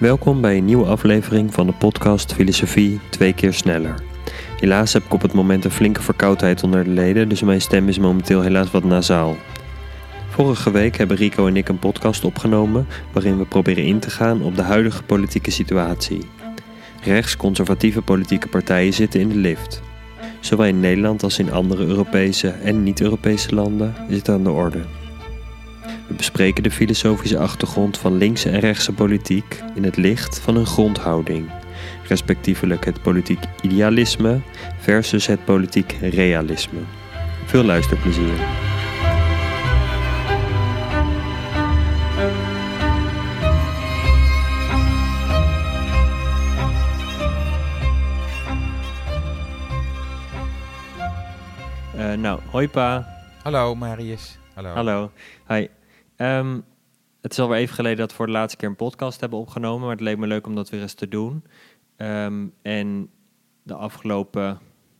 Welkom bij een nieuwe aflevering van de podcast Filosofie 2 keer sneller. Helaas heb ik op het moment een flinke verkoudheid onder de leden, dus mijn stem is momenteel helaas wat nasaal. Vorige week hebben Rico en ik een podcast opgenomen waarin we proberen in te gaan op de huidige politieke situatie. Rechtsconservatieve politieke partijen zitten in de lift. Zowel in Nederland als in andere Europese en niet-Europese landen is het aan de orde. We bespreken de filosofische achtergrond van linkse en rechtse politiek in het licht van hun grondhouding, respectievelijk het politiek idealisme versus het politiek realisme. Veel luisterplezier. Hoi pa. Hallo Marius. Hallo. Hi. Het is alweer even geleden dat we voor de laatste keer een podcast hebben opgenomen, maar het leek me leuk om dat weer eens te doen. En de afgelopen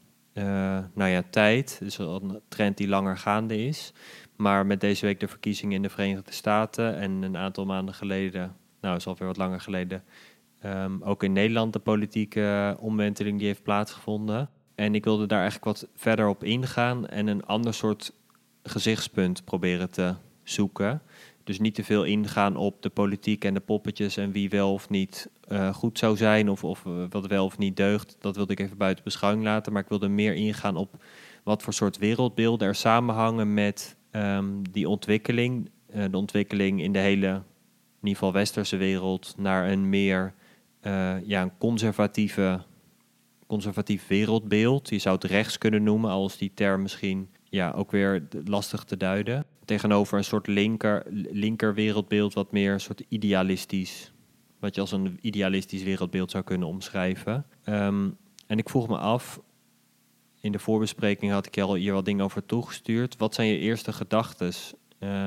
tijd, dus een trend die langer gaande is, maar met deze week de verkiezingen in de Verenigde Staten en een aantal maanden geleden, is alweer wat langer geleden, ook in Nederland de politieke omwenteling die heeft plaatsgevonden. En ik wilde daar eigenlijk wat verder op ingaan en een ander soort gezichtspunt proberen te zoeken. Dus niet te veel ingaan op de politiek en de poppetjes en wie wel of niet goed zou zijn of wat wel of niet deugt. Dat wilde ik even buiten beschouwing laten. Maar ik wilde meer ingaan op wat voor soort wereldbeelden er samenhangen met die ontwikkeling. De ontwikkeling in de hele, in ieder geval westerse wereld, naar een meer een conservatief wereldbeeld. Je zou het rechts kunnen noemen, als die term misschien ook weer lastig te duiden. Tegenover een soort linker wereldbeeld, wat meer een soort idealistisch, wat je als een idealistisch wereldbeeld zou kunnen omschrijven. En ik vroeg me af, in de voorbespreking had ik je al hier wat dingen over toegestuurd. Wat zijn je eerste gedachtes?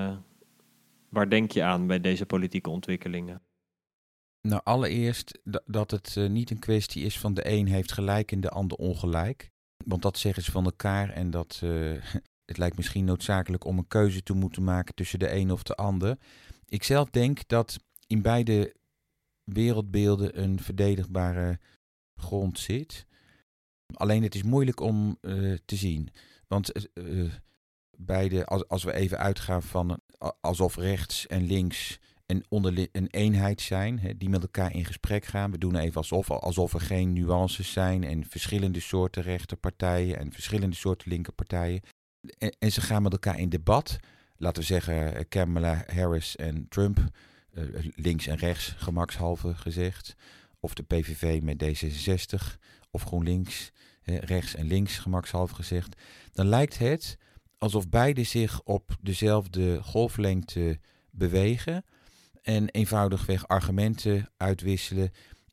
Waar denk je aan bij deze politieke ontwikkelingen? Nou, allereerst dat het niet een kwestie is van de een heeft gelijk en de ander ongelijk. Want dat zeggen ze van elkaar en dat het lijkt misschien noodzakelijk om een keuze te moeten maken tussen de een of de ander. Ik zelf denk dat in beide wereldbeelden een verdedigbare grond zit. Alleen het is moeilijk om te zien. Want beide, als we even uitgaan van alsof rechts en links een eenheid zijn, die met elkaar in gesprek gaan. We doen even alsof er geen nuances zijn en verschillende soorten rechterpartijen en verschillende soorten linkerpartijen. En ze gaan met elkaar in debat. Laten we zeggen Kamala Harris en Trump, links en rechts gemakshalve gezegd. Of de PVV met D66 of GroenLinks, rechts en links gemakshalve gezegd. Dan lijkt het alsof beide zich op dezelfde golflengte bewegen en eenvoudigweg argumenten uitwisselen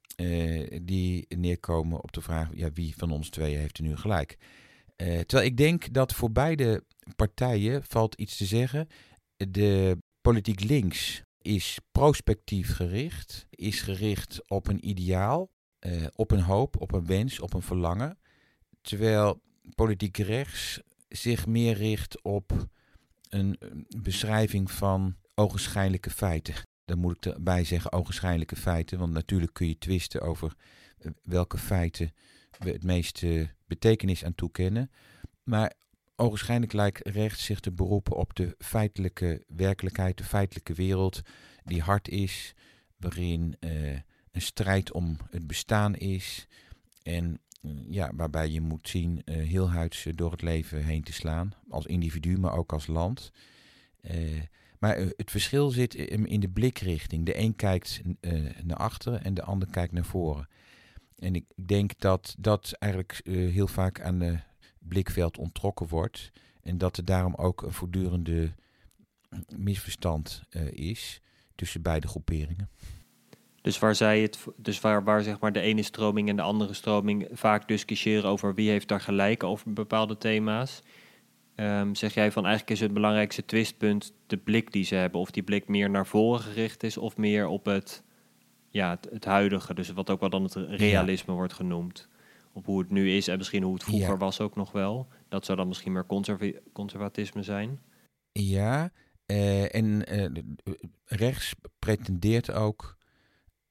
die neerkomen op de vraag, wie van ons tweeën heeft er nu gelijk. Terwijl ik denk dat voor beide partijen valt iets te zeggen. De politiek links is prospectief gericht, is gericht op een ideaal, op een hoop, op een wens, op een verlangen. Terwijl politiek rechts zich meer richt op een beschrijving van ogenschijnlijke feiten. Dan moet ik erbij zeggen ogenschijnlijke feiten, want natuurlijk kun je twisten over welke feiten we het meeste betekenis aan toekennen. Maar ogenschijnlijk lijkt rechts zich te beroepen op de feitelijke werkelijkheid, de feitelijke wereld die hard is, waarin een strijd om het bestaan is en waarbij je moet zien heelhuids door het leven heen te slaan, als individu, maar ook als land. Maar het verschil zit in de blikrichting. De een kijkt naar achteren en de ander kijkt naar voren. En ik denk dat dat eigenlijk heel vaak aan het blikveld onttrokken wordt. En dat er daarom ook een voortdurende misverstand is tussen beide groeperingen. Dus waar zeg maar de ene stroming en de andere stroming vaak discussiëren over wie heeft daar gelijk over bepaalde thema's, zeg jij van eigenlijk is het belangrijkste twistpunt de blik die ze hebben, of die blik meer naar voren gericht is of meer op het huidige, dus wat ook wel dan het realisme wordt genoemd. Op hoe het nu is en misschien hoe het vroeger was ook nog wel. Dat zou dan misschien meer conservatisme zijn. Ja, en rechts pretendeert ook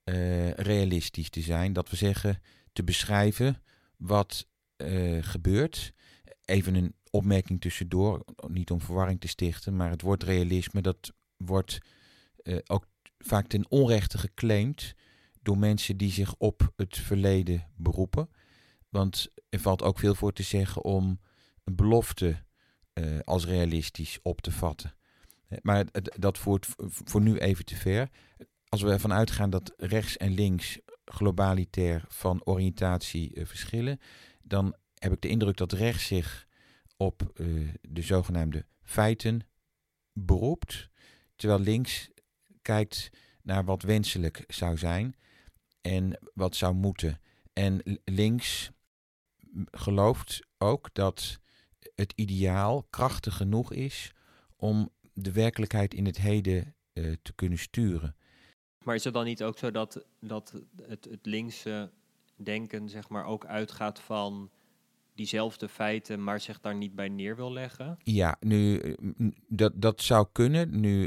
realistisch te zijn. Dat we zeggen, te beschrijven wat gebeurt. Even een opmerking tussendoor, niet om verwarring te stichten, maar het woord realisme, dat wordt ook vaak ten onrechte geclaimd door mensen die zich op het verleden beroepen. Want er valt ook veel voor te zeggen om een belofte als realistisch op te vatten. Maar dat voert voor nu even te ver. Als we ervan uitgaan dat rechts en links globalitair van oriëntatie verschillen, dan heb ik de indruk dat rechts zich op de zogenaamde feiten beroept, terwijl links kijkt naar wat wenselijk zou zijn en wat zou moeten. En links gelooft ook dat het ideaal krachtig genoeg is om de werkelijkheid in het heden te kunnen sturen. Maar is het dan niet ook zo dat het linkse denken zeg maar ook uitgaat van diezelfde feiten, maar zich daar niet bij neer wil leggen? Ja, nu dat zou kunnen. Nu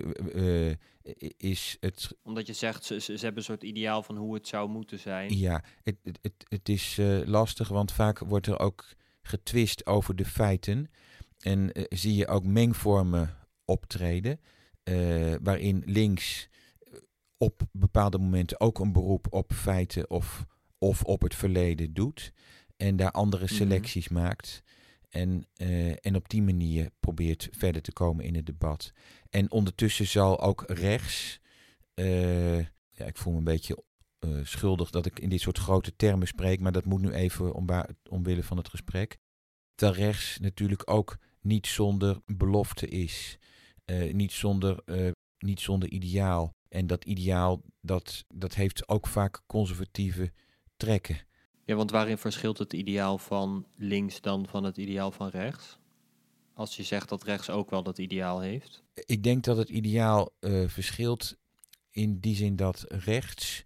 is het... Omdat je zegt, ze hebben een soort ideaal van hoe het zou moeten zijn. Ja, het is lastig, want vaak wordt er ook getwist over de feiten. En zie je ook mengvormen optreden, waarin links op bepaalde momenten ook een beroep op feiten of op het verleden doet. En daar andere selecties maakt. En op die manier probeert verder te komen in het debat. En ondertussen zal ook rechts... ik voel me een beetje schuldig dat ik in dit soort grote termen spreek, maar dat moet nu even omwille van het gesprek. Terwijl rechts natuurlijk ook niet zonder belofte is. Niet zonder ideaal. En dat ideaal, dat heeft ook vaak conservatieve trekken. Ja, want waarin verschilt het ideaal van links dan van het ideaal van rechts? Als je zegt dat rechts ook wel dat ideaal heeft. Ik denk dat het ideaal verschilt in die zin dat rechts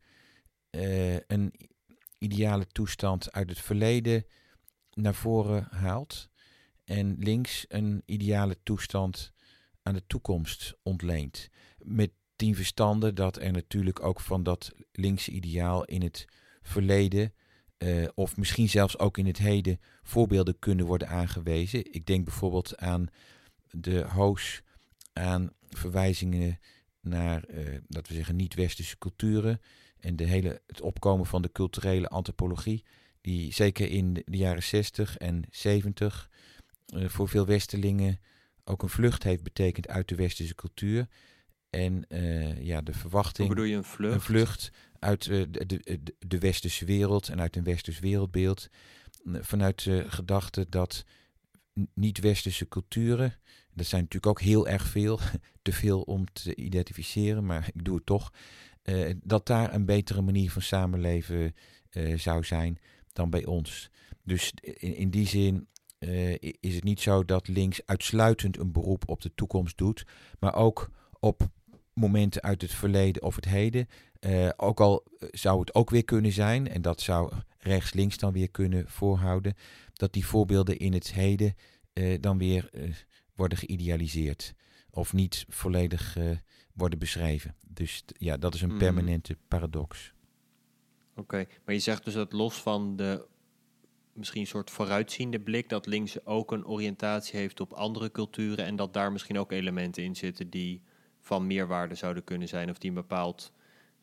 een ideale toestand uit het verleden naar voren haalt. En links een ideale toestand aan de toekomst ontleent. Met dien verstande dat er natuurlijk ook van dat linkse ideaal in het verleden... of misschien zelfs ook in het heden voorbeelden kunnen worden aangewezen. Ik denk bijvoorbeeld aan de hoos aan verwijzingen naar, dat we zeggen, niet-westerse culturen en het opkomen van de culturele antropologie, die zeker in de jaren 60 en 70 voor veel Westerlingen ook een vlucht heeft betekend uit de westerse cultuur. En de verwachting... Hoe bedoel je een vlucht? Een vlucht uit de westerse wereld en uit een westers wereldbeeld. Vanuit de gedachte dat niet-westerse culturen, dat zijn natuurlijk ook heel erg veel, te veel om te identificeren, maar ik doe het toch, dat daar een betere manier van samenleven zou zijn dan bij ons. Dus in die zin is het niet zo dat links uitsluitend een beroep op de toekomst doet, maar ook op momenten uit het verleden of het heden. Ook al zou het ook weer kunnen zijn, en dat zou rechts-links dan weer kunnen voorhouden, dat die voorbeelden in het heden dan weer worden geïdealiseerd. Of niet volledig worden beschreven. Dus ja, dat is een permanente paradox. Oké, maar je zegt dus dat los van de misschien een soort vooruitziende blik, dat links ook een oriëntatie heeft op andere culturen en dat daar misschien ook elementen in zitten die van meerwaarde zouden kunnen zijn of die een bepaald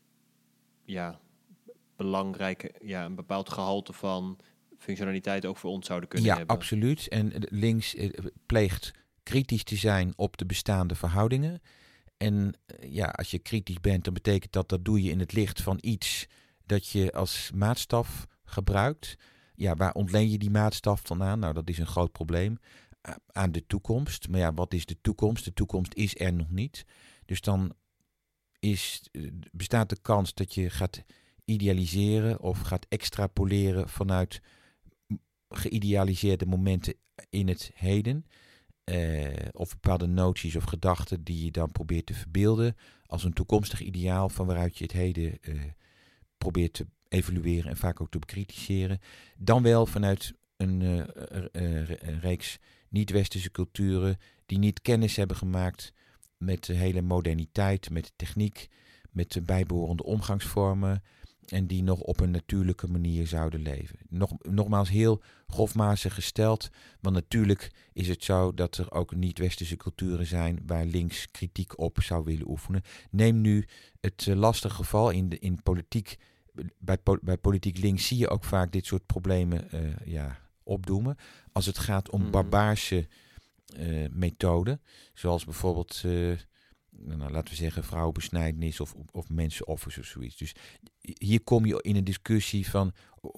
een bepaald gehalte van functionaliteit ook voor ons zouden kunnen hebben. Ja, absoluut. En links pleegt kritisch te zijn op de bestaande verhoudingen. En als je kritisch bent, dan betekent dat doe je in het licht van iets dat je als maatstaf gebruikt. Ja, waar ontleen je die maatstaf dan aan? Nou, dat is een groot probleem. Aan de toekomst. Maar ja, wat is de toekomst? De toekomst is er nog niet. Dus dan bestaat de kans dat je gaat idealiseren of gaat extrapoleren vanuit geïdealiseerde momenten in het heden. Of bepaalde noties of gedachten die je dan probeert te verbeelden als een toekomstig ideaal van waaruit je het heden probeert te evalueren en vaak ook te bekritiseren. Dan wel vanuit een reeks niet-westerse culturen die niet kennis hebben gemaakt met de hele moderniteit, met de techniek, met de bijbehorende omgangsvormen, en die nog op een natuurlijke manier zouden leven. Nogmaals heel grofmazig gesteld, want natuurlijk is het zo dat er ook niet-westerse culturen zijn waar links kritiek op zou willen oefenen. Neem nu het lastige geval in politiek. Bij politiek links zie je ook vaak dit soort problemen opdoemen. Als het gaat om barbaarse methoden, zoals bijvoorbeeld, laten we zeggen, vrouwenbesnijdenis of mensenoffers of zoiets. Dus hier kom je in een discussie van,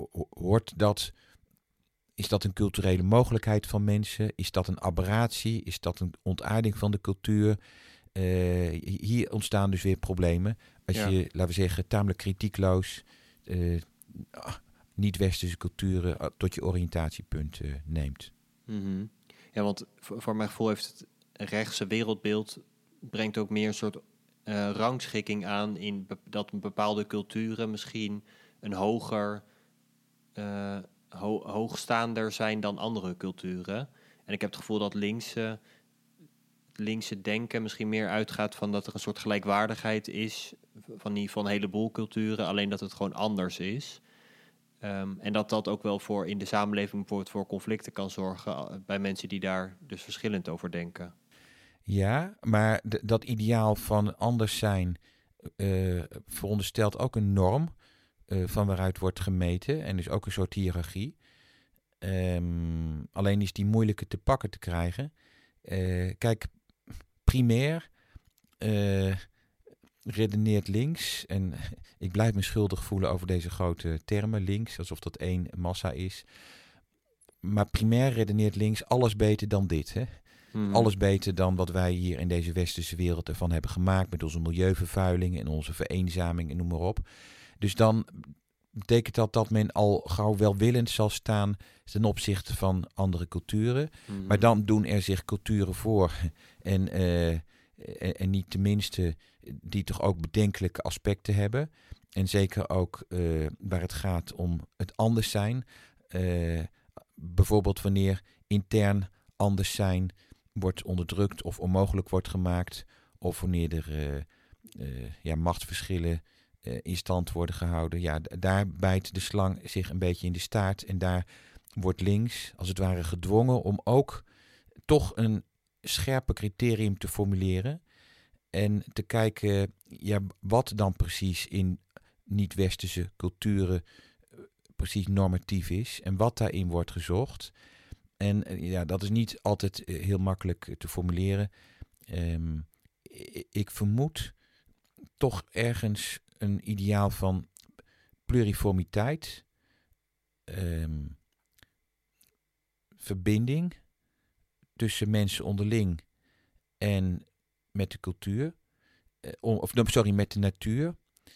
is dat een culturele mogelijkheid van mensen? Is dat een aberratie? Is dat een ontaarding van de cultuur? Hier ontstaan dus weer problemen. Als je, laten we zeggen, tamelijk kritiekloos niet-westerse culturen tot je oriëntatiepunt neemt. Mm-hmm. Ja, want voor mijn gevoel heeft het rechtse wereldbeeld brengt ook meer een soort rangschikking aan in dat bepaalde culturen misschien een hoogstaander zijn dan andere culturen. En ik heb het gevoel dat linkse denken misschien meer uitgaat van dat er een soort gelijkwaardigheid is van een heleboel culturen, alleen dat het gewoon anders is. En dat ook wel in de samenleving bijvoorbeeld voor conflicten kan zorgen bij mensen die daar dus verschillend over denken. Ja, maar dat ideaal van anders zijn veronderstelt ook een norm van waaruit wordt gemeten en dus ook een soort hiërarchie. Alleen is die moeilijker te pakken te krijgen. Kijk, primair redeneert links, en ik blijf me schuldig voelen over deze grote termen, links, alsof dat één massa is. Maar primair redeneert links alles beter dan dit, hè? Alles beter dan wat wij hier in deze westerse wereld ervan hebben gemaakt met onze milieuvervuiling en onze vereenzaming en noem maar op. Dus dan betekent dat men al gauw welwillend zal staan ten opzichte van andere culturen. Maar dan doen er zich culturen voor en niet tenminste die toch ook bedenkelijke aspecten hebben. En zeker ook waar het gaat om het anders zijn. Bijvoorbeeld wanneer intern anders zijn wordt onderdrukt of onmogelijk wordt gemaakt. Of wanneer er machtsverschillen in stand worden gehouden. Ja, daar bijt de slang zich een beetje in de staart. En daar wordt links als het ware gedwongen om ook toch een scherper criterium te formuleren. En te kijken, wat dan precies in niet-westerse culturen precies normatief is. En wat daarin wordt gezocht. En dat is niet altijd heel makkelijk te formuleren. Ik vermoed toch ergens een ideaal van pluriformiteit, verbinding tussen mensen onderling en met de cultuur, met de natuur.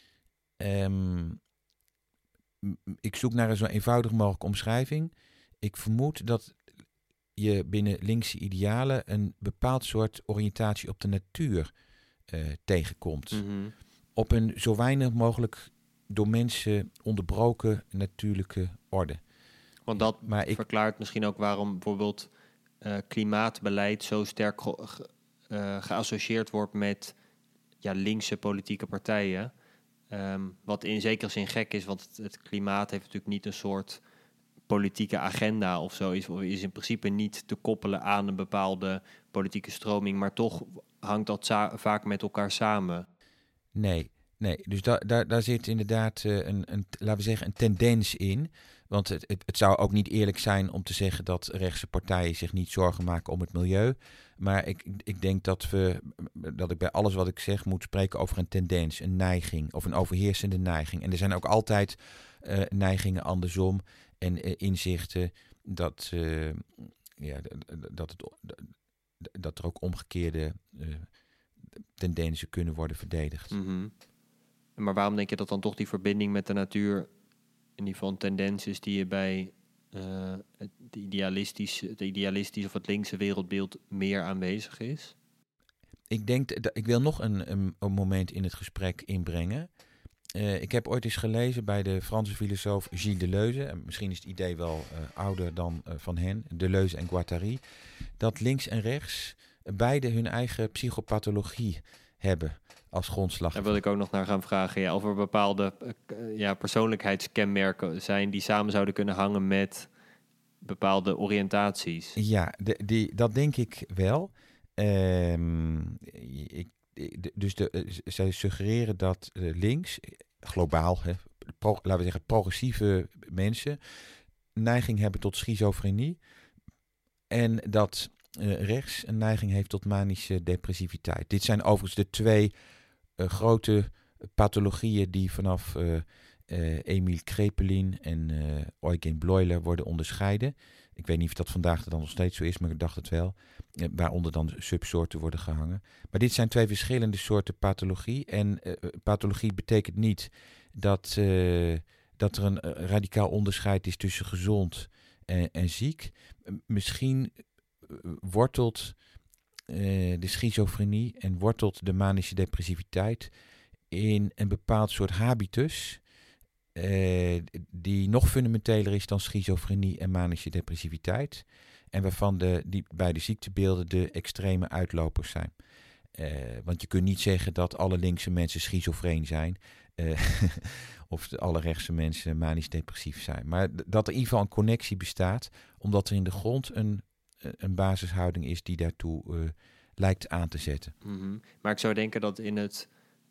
Ik zoek naar een zo eenvoudig mogelijke omschrijving. Ik vermoed dat je binnen linkse idealen een bepaald soort oriëntatie op de natuur tegenkomt. Mm-hmm. Op een zo weinig mogelijk door mensen onderbroken natuurlijke orde. Want dat verklaart misschien ook waarom bijvoorbeeld klimaatbeleid zo sterk geassocieerd wordt met linkse politieke partijen. Wat in zekere zin gek is, want het klimaat heeft natuurlijk niet een soort politieke agenda of zo. Is in principe niet te koppelen aan een bepaalde politieke stroming, maar toch hangt dat vaak met elkaar samen. Nee. Dus daar zit inderdaad laten we zeggen, een tendens in. Want het zou ook niet eerlijk zijn om te zeggen dat rechtse partijen zich niet zorgen maken om het milieu. Maar ik denk dat ik bij alles wat ik zeg moet spreken over een tendens, een neiging of een overheersende neiging. En er zijn ook altijd neigingen andersom en inzichten dat er ook omgekeerde tendensen kunnen worden verdedigd. Mm-hmm. Maar waarom denk je dat dan toch die verbinding met de natuur in ieder geval een tendens is die je bij het idealistisch of het linkse wereldbeeld meer aanwezig is? Ik wil nog een moment in het gesprek inbrengen. Ik heb ooit eens gelezen bij de Franse filosoof Gilles Deleuze, en misschien is het idee wel ouder dan van hen, Deleuze en Guattari, dat links en rechts beide hun eigen psychopathologie hebben. als grondslag. Daar wil ik ook nog naar gaan vragen. Ja, of er bepaalde persoonlijkheidskenmerken zijn die samen zouden kunnen hangen met bepaalde oriëntaties. Ja, dat denk ik wel. Zij suggereren dat links, globaal, laten we zeggen progressieve mensen, neiging hebben tot schizofrenie. En dat rechts een neiging heeft tot manische depressiviteit. Dit zijn overigens de twee grote pathologieën die vanaf Emil Kraepelin en Eugen Bleuler worden onderscheiden. Ik weet niet of dat vandaag dan nog steeds zo is, maar ik dacht het wel. Waaronder dan subsoorten worden gehangen. Maar dit zijn twee verschillende soorten pathologie. En pathologie betekent niet dat er een radicaal onderscheid is tussen gezond en ziek. Misschien wortelt de schizofrenie en wortelt de manische depressiviteit in een bepaald soort habitus die nog fundamenteler is dan schizofrenie en manische depressiviteit. En waarvan die beide ziektebeelden de extreme uitlopers zijn. Want je kunt niet zeggen dat alle linkse mensen schizofreen zijn. Of alle rechtse mensen manisch depressief zijn. Maar dat er in ieder geval een connectie bestaat. Omdat er in de grond een basishouding is die daartoe lijkt aan te zetten. Mm-hmm. Maar ik zou denken dat in het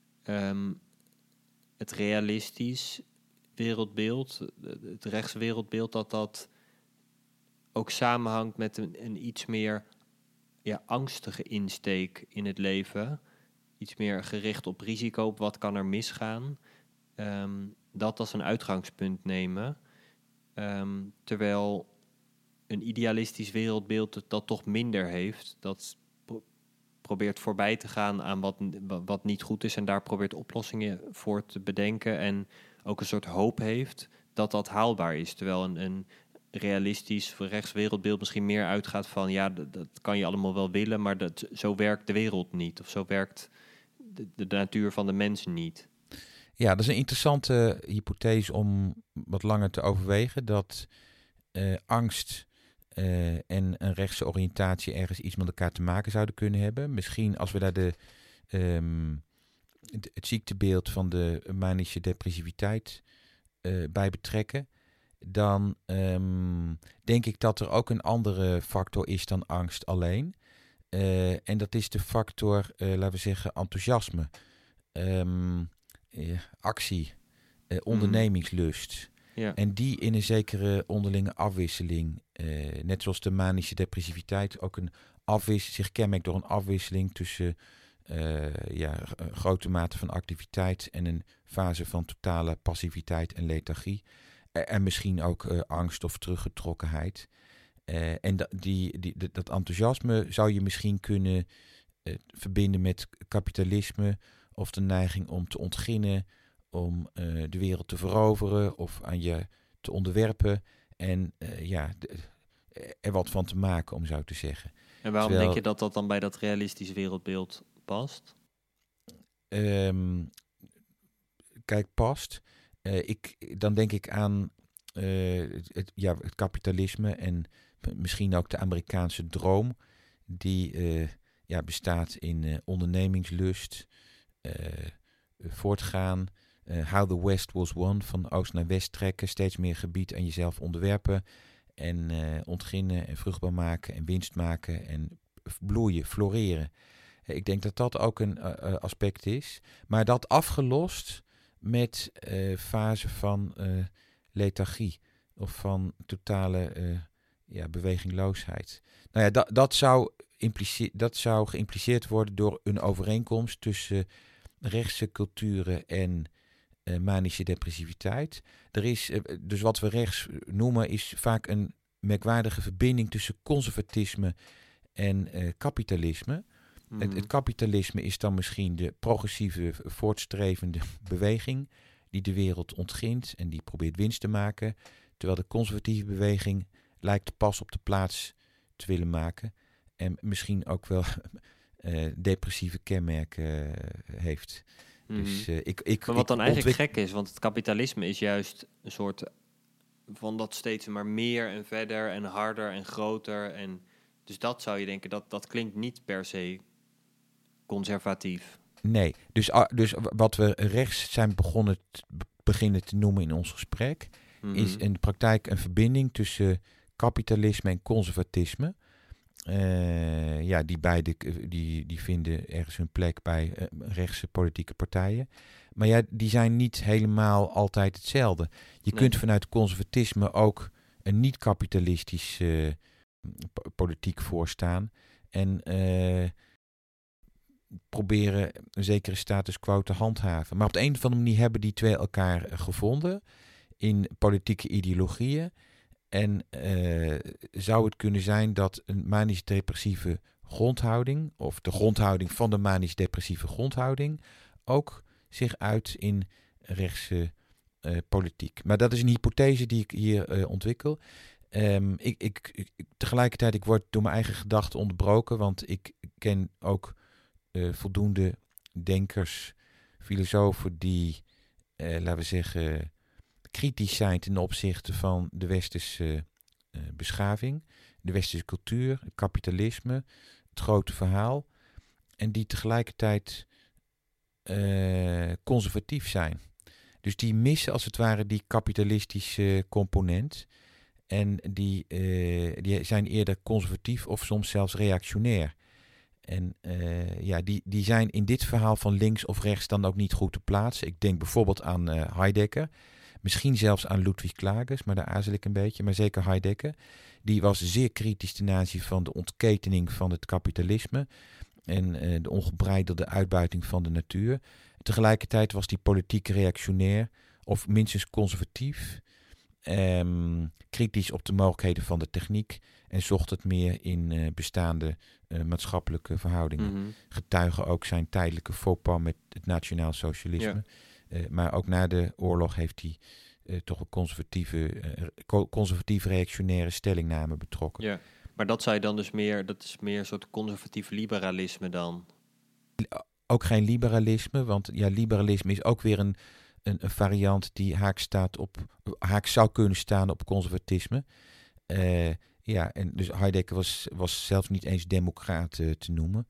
realistisch wereldbeeld, het rechtswereldbeeld, dat ook samenhangt met een iets meer angstige insteek in het leven. Iets meer gericht op risico, op wat kan er misgaan. Dat als een uitgangspunt nemen. Terwijl een idealistisch wereldbeeld dat toch minder heeft. Dat probeert voorbij te gaan aan wat niet goed is en daar probeert oplossingen voor te bedenken en ook een soort hoop heeft dat haalbaar is. Terwijl een realistisch rechtswereldbeeld misschien meer uitgaat van dat kan je allemaal wel willen, maar zo werkt de wereld niet. Of zo werkt de natuur van de mens niet. Ja, dat is een interessante hypothese om wat langer te overwegen. Dat angst en een rechtse oriëntatie ergens iets met elkaar te maken zouden kunnen hebben. Misschien als we daar het ziektebeeld van de manische depressiviteit bij betrekken, dan denk ik dat er ook een andere factor is dan angst alleen. En dat is de factor, laten we zeggen, enthousiasme, actie, ondernemingslust. Ja. En die in een zekere onderlinge afwisseling, net zoals de manische depressiviteit ook zich kenmerkt door een afwisseling tussen grote mate van activiteit en een fase van totale passiviteit en lethargie. En misschien ook angst of teruggetrokkenheid. En dat enthousiasme zou je misschien kunnen verbinden met kapitalisme of de neiging om te ontginnen, om de wereld te veroveren of aan je te onderwerpen en er wat van te maken, om zo te zeggen. En waarom denk je dat dan bij dat realistische wereldbeeld past? Kijk, past. Dan denk ik aan het kapitalisme en misschien ook de Amerikaanse droom, die bestaat in ondernemingslust, voortgaan, how the West was won, van oost naar west trekken, steeds meer gebied aan jezelf onderwerpen en ontginnen en vruchtbaar maken en winst maken en bloeien, floreren. Ik denk dat dat ook een aspect is, maar dat afgelost met fase van lethargie of van totale bewegingloosheid. Nou ja, dat zou geïmpliceerd worden door een overeenkomst tussen rechtse culturen en manische depressiviteit. Er is, dus wat we rechts noemen, is vaak een merkwaardige verbinding tussen conservatisme en kapitalisme. Mm-hmm. Het kapitalisme is dan misschien de progressieve, voortstrevende beweging die de wereld ontgint en die probeert winst te maken, terwijl de conservatieve beweging lijkt pas op de plaats te willen maken en misschien ook wel depressieve kenmerken heeft. Mm-hmm. Dus, maar wat dan eigenlijk gek is, want het kapitalisme is juist een soort van dat steeds maar meer en verder en harder en groter. En dus dat zou je denken, dat klinkt niet per se conservatief. Nee, dus wat we rechts zijn beginnen te noemen in ons gesprek, is in de praktijk een verbinding tussen kapitalisme en conservatisme. Die beide die vinden ergens hun plek bij rechtse politieke partijen. Maar ja, die zijn niet helemaal altijd hetzelfde. Je kunt vanuit conservatisme ook een niet-kapitalistisch politiek voorstaan. En proberen een zekere status quo te handhaven. Maar op de een of andere manier hebben die twee elkaar gevonden in politieke ideologieën. En zou het kunnen zijn dat een manisch-depressieve grondhouding, of de grondhouding van de manisch-depressieve grondhouding, ook zich uit in rechtse politiek. Maar dat is een hypothese die ik hier ontwikkel. Tegelijkertijd, ik word door mijn eigen gedachten onderbroken, want ik ken ook voldoende denkers, filosofen die, laten we zeggen, kritisch zijn ten opzichte van de westerse beschaving, de westerse cultuur, het kapitalisme, het grote verhaal, en die tegelijkertijd conservatief zijn. Dus die missen als het ware die kapitalistische component en die zijn eerder conservatief of soms zelfs reactionair. En die zijn in dit verhaal van links of rechts dan ook niet goed te plaatsen. Ik denk bijvoorbeeld aan Heidegger. Misschien zelfs aan Ludwig Klages, maar daar aarzel ik een beetje. Maar zeker Heidegger. Die was zeer kritisch ten aanzien van de ontketening van het kapitalisme. En de ongebreidelde uitbuiting van de natuur. Tegelijkertijd was die politiek reactionair of minstens conservatief. Kritisch op de mogelijkheden van de techniek. En zocht het meer in bestaande maatschappelijke verhoudingen. Mm-hmm. Getuigen ook zijn tijdelijke faux pas met het nationaal socialisme. Ja. Maar ook na de oorlog heeft hij toch een conservatieve reactionaire stellingname betrokken. Ja, maar dat zei dan dus meer, dat is meer een soort conservatief liberalisme dan? Ook geen liberalisme, want ja, liberalisme is ook weer een variant die haak zou kunnen staan op conservatisme. En dus Heidegger was zelfs niet eens democraat te noemen.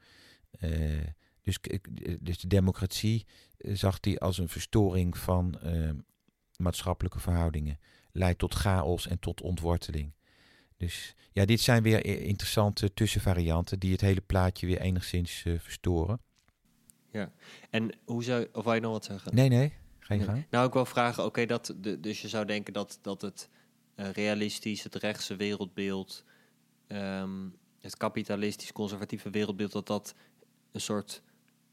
Dus de democratie zag hij als een verstoring van maatschappelijke verhoudingen. Leidt tot chaos en tot ontworteling. Dus ja, dit zijn weer interessante tussenvarianten die het hele plaatje weer enigszins verstoren. Ja, en hoe zou, of wou je nog wat zeggen? Nee, ga je gang. Nou, ik wil vragen, dus je zou denken dat het realistisch, het rechtse wereldbeeld, het kapitalistisch conservatieve wereldbeeld, dat een soort,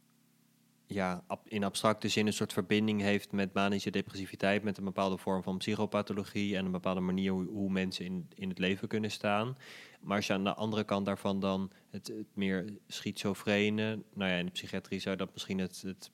ja, in abstracte zin een soort verbinding heeft met manische depressiviteit, met een bepaalde vorm van psychopathologie en een bepaalde manier hoe mensen in het leven kunnen staan. Maar als je aan de andere kant daarvan dan het meer schizofrene, nou ja, in de psychiatrie zou dat misschien het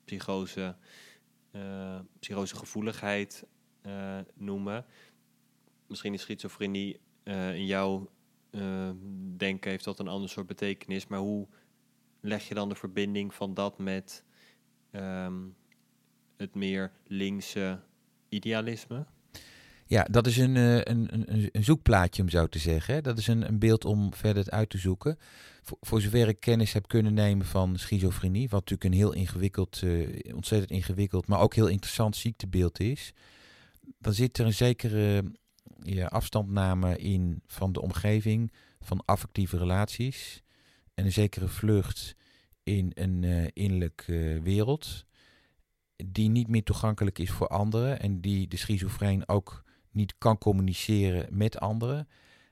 psychose gevoeligheid noemen. Misschien is schizofrenie in jouw denken heeft dat een ander soort betekenis, maar hoe leg je dan de verbinding van dat met het meer linkse idealisme? Ja, dat is een zoekplaatje om zo te zeggen. Hè? Dat is een beeld om verder uit te zoeken. Voor zover ik kennis heb kunnen nemen van schizofrenie, wat natuurlijk een heel ontzettend ingewikkeld, maar ook heel interessant ziektebeeld is, dan zit er een zekere afstandname in van de omgeving, van affectieve relaties en een zekere vlucht in een innerlijke wereld die niet meer toegankelijk is voor anderen en die de schizofreen ook niet kan communiceren met anderen.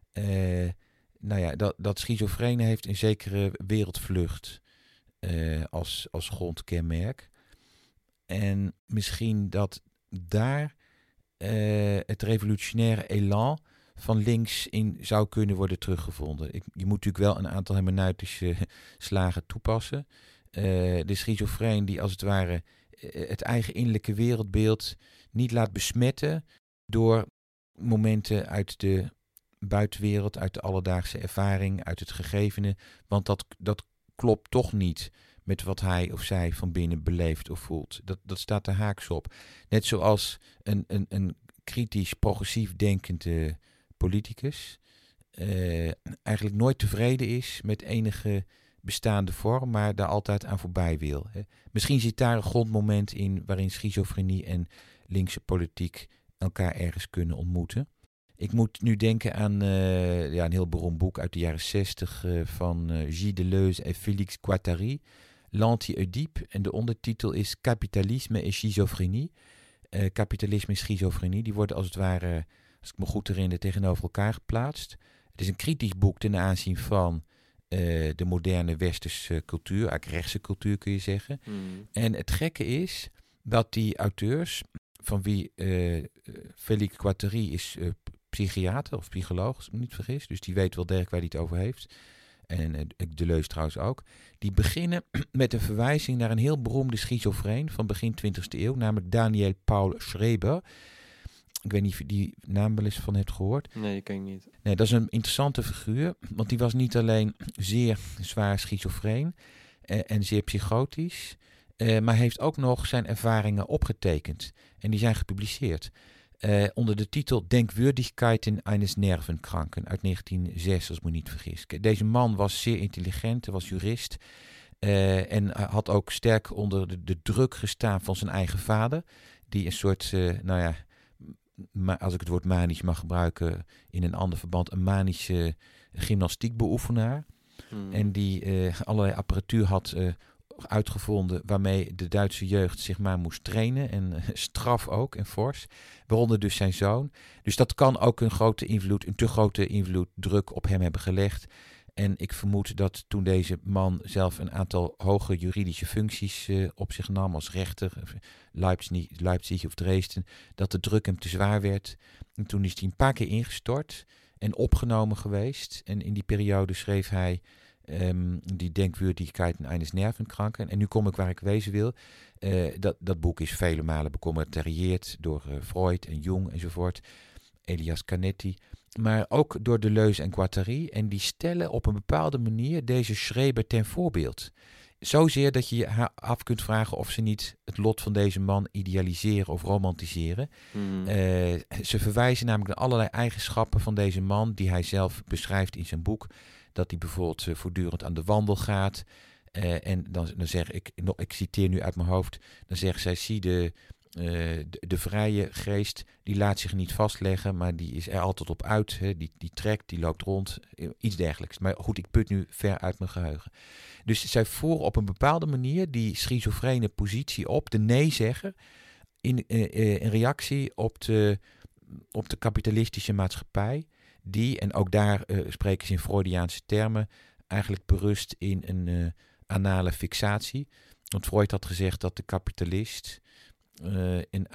Dat schizofrene heeft een zekere wereldvlucht als grondkenmerk. En misschien dat daar het revolutionaire elan van links in zou kunnen worden teruggevonden. Je moet natuurlijk wel een aantal hermeneutische slagen toepassen. De schizofreen die als het ware het eigen innerlijke wereldbeeld niet laat besmetten door momenten uit de buitenwereld, uit de alledaagse ervaring, uit het gegevene. Want dat klopt toch niet met wat hij of zij van binnen beleeft of voelt. Dat staat er haaks op. Net zoals een kritisch, progressief denkende politicus eigenlijk nooit tevreden is met enige bestaande vorm, maar daar altijd aan voorbij wil. Hè. Misschien zit daar een grondmoment in waarin schizofrenie en linkse politiek elkaar ergens kunnen ontmoeten. Ik moet nu denken aan een heel beroemd boek uit de jaren 60 van Gilles Deleuze en Félix Guattari, L'Anti-Oedipe. En de ondertitel is Kapitalisme en schizofrenie. Kapitalisme en schizofrenie, die worden als het ware, als ik me goed herinner, tegenover elkaar geplaatst. Het is een kritisch boek ten aanzien van de moderne westerse cultuur, eigenlijk rechtse cultuur kun je zeggen. En het gekke is dat die auteurs, van wie Félix Guattari is psychiater of psycholoog, als ik me niet vergis, dus die weet wel degelijk waar hij het over heeft. En Deleuze trouwens ook. Die beginnen met een verwijzing naar een heel beroemde schizofreen van begin 20e eeuw, namelijk Daniel Paul Schreber. Ik weet niet of je die naam wel eens van hebt gehoord. Nee, dat ken ik niet. Nee, dat is een interessante figuur, want die was niet alleen zeer zwaar schizofreen en zeer psychotisch, maar heeft ook nog zijn ervaringen opgetekend. En die zijn gepubliceerd onder de titel Denkwürdigkeiten eines Nervenkranken uit 1906, als ik me niet vergis. Deze man was zeer intelligent, hij was jurist en had ook sterk onder de druk gestaan van zijn eigen vader, die een soort, als ik het woord manisch mag gebruiken in een ander verband, een manische gymnastiekbeoefenaar. En die allerlei apparatuur had uitgevonden waarmee de Duitse jeugd zich maar moest trainen. En straf ook en fors. Waaronder dus zijn zoon. Dus dat kan ook een te grote invloed, druk op hem hebben gelegd. En ik vermoed dat toen deze man zelf een aantal hoge juridische functies op zich nam als rechter, Leipzig of Dresden, dat de druk hem te zwaar werd. En toen is hij een paar keer ingestort en opgenomen geweest. En in die periode schreef hij die Denkwürdigkeiten eines Nervenkranken. En nu kom ik waar ik wezen wil. Dat boek is vele malen becommentarieerd door Freud en Jung enzovoort. Elias Canetti. Maar ook door Deleuze en Guattari. En die stellen op een bepaalde manier deze Schreber ten voorbeeld. Zozeer dat je je af kunt vragen of ze niet het lot van deze man idealiseren of romantiseren. Ze verwijzen namelijk naar allerlei eigenschappen van deze man die hij zelf beschrijft in zijn boek. Dat hij bijvoorbeeld voortdurend aan de wandel gaat. En dan zeg ik citeer nu uit mijn hoofd, dan zegt zij, zie de vrije geest, die laat zich niet vastleggen, maar die is er altijd op uit. Hè, die trekt, die loopt rond, iets dergelijks. Maar goed, ik put nu ver uit mijn geheugen. Dus zij voeren op een bepaalde manier die schizofrene positie op, de nee-zegger, in reactie op de kapitalistische maatschappij, die, en ook daar spreken ze in Freudiaanse termen, eigenlijk berust in een anale fixatie. Want Freud had gezegd dat de kapitalist een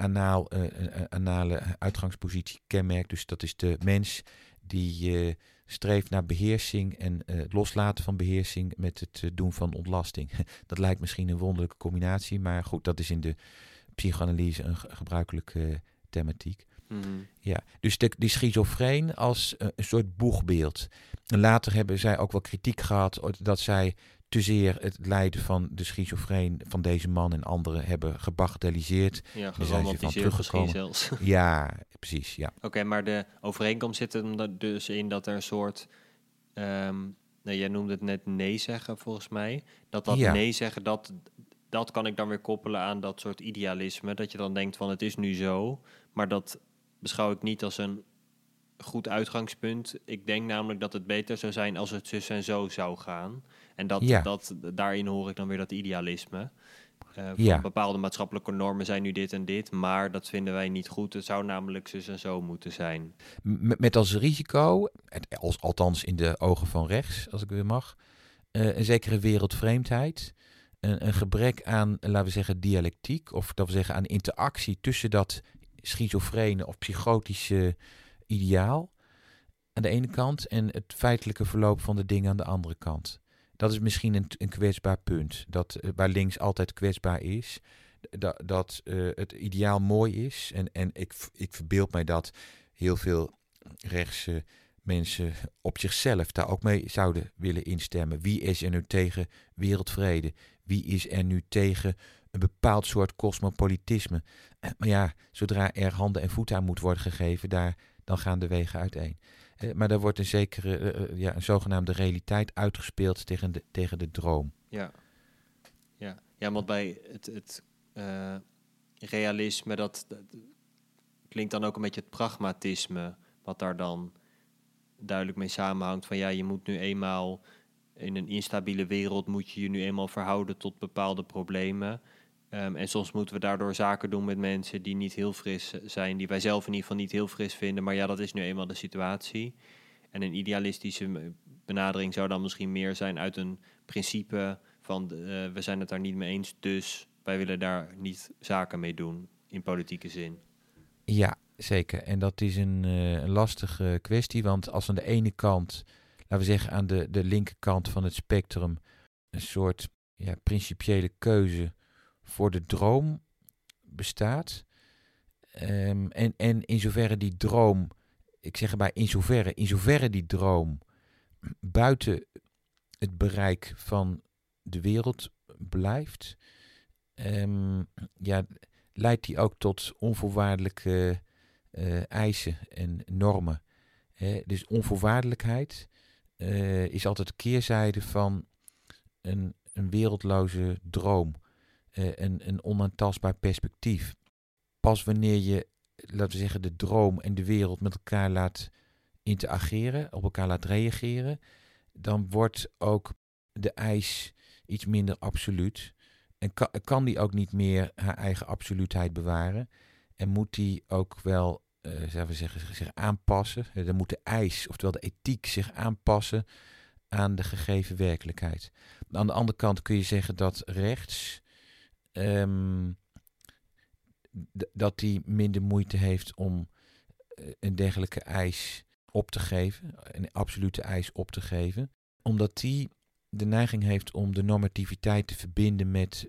anale uitgangspositie kenmerkt. Dus dat is de mens die streeft naar beheersing en het loslaten van beheersing met het doen van ontlasting. Dat lijkt misschien een wonderlijke combinatie, maar goed, dat is in de psychoanalyse een gebruikelijke thematiek. Ja, dus die schizofreen als een soort boegbeeld. En later hebben zij ook wel kritiek gehad dat zij te zeer het lijden van de schizofreen van deze man en anderen hebben gebagatelliseerd. Ja, geromantiseerd misschien zelfs. Ja, precies, ja. Oké, maar de overeenkomst zit er dus in dat er een soort, jij noemde het net nee zeggen volgens mij. Dat nee zeggen, dat kan ik dan weer koppelen aan dat soort idealisme. Dat je dan denkt van het is nu zo, maar dat beschouw ik niet als een goed uitgangspunt. Ik denk namelijk dat het beter zou zijn als het zus en zo zou gaan. En daarin hoor ik dan weer dat idealisme. Bepaalde maatschappelijke normen zijn nu dit en dit, maar dat vinden wij niet goed. Het zou namelijk zus en zo moeten zijn. Met als risico, althans in de ogen van rechts, als ik weer mag, een zekere wereldvreemdheid. Een gebrek aan, laten we zeggen, dialectiek. Of dat we zeggen aan interactie tussen dat schizofrene of psychotische ideaal aan de ene kant en het feitelijke verloop van de dingen aan de andere kant. Dat is misschien een kwetsbaar punt. Waar links altijd kwetsbaar is. Dat het ideaal mooi is. En ik verbeeld mij dat heel veel rechtse mensen op zichzelf daar ook mee zouden willen instemmen. Wie is er nu tegen wereldvrede? Wie is er nu tegen een bepaald soort cosmopolitisme? Maar ja, zodra er handen en voeten aan moet worden gegeven, daar dan gaan de wegen uiteen. Maar daar wordt een zekere, een zogenaamde realiteit uitgespeeld tegen de droom. Ja, want bij het realisme, dat klinkt dan ook een beetje het pragmatisme, wat daar dan duidelijk mee samenhangt. Van je moet nu eenmaal in een instabiele wereld, moet je nu eenmaal verhouden tot bepaalde problemen. En soms moeten we daardoor zaken doen met mensen die niet heel fris zijn, die wij zelf in ieder geval niet heel fris vinden. Maar dat is nu eenmaal de situatie. En een idealistische benadering zou dan misschien meer zijn uit een principe van we zijn het daar niet mee eens, dus wij willen daar niet zaken mee doen in politieke zin. Ja, zeker. En dat is een lastige kwestie, want als aan de ene kant, laten we zeggen aan de linkerkant van het spectrum, een soort principiële keuze voor de droom bestaat. En in zoverre die droom, ik zeg erbij in zoverre die droom buiten het bereik van de wereld blijft, leidt die ook tot onvoorwaardelijke eisen en normen. Dus onvoorwaardelijkheid is altijd de keerzijde van een wereldloze droom. Een onaantastbaar perspectief. Pas wanneer je, laten we zeggen, de droom en de wereld met elkaar laat interageren, op elkaar laat reageren, dan wordt ook de eis iets minder absoluut. En kan die ook niet meer haar eigen absoluutheid bewaren. En moet die ook wel, zich aanpassen. Dan moet de eis, oftewel de ethiek, zich aanpassen aan de gegeven werkelijkheid. Aan de andere kant kun je zeggen dat rechts dat die minder moeite heeft om een dergelijke eis op te geven, een absolute eis op te geven, omdat die de neiging heeft om de normativiteit te verbinden met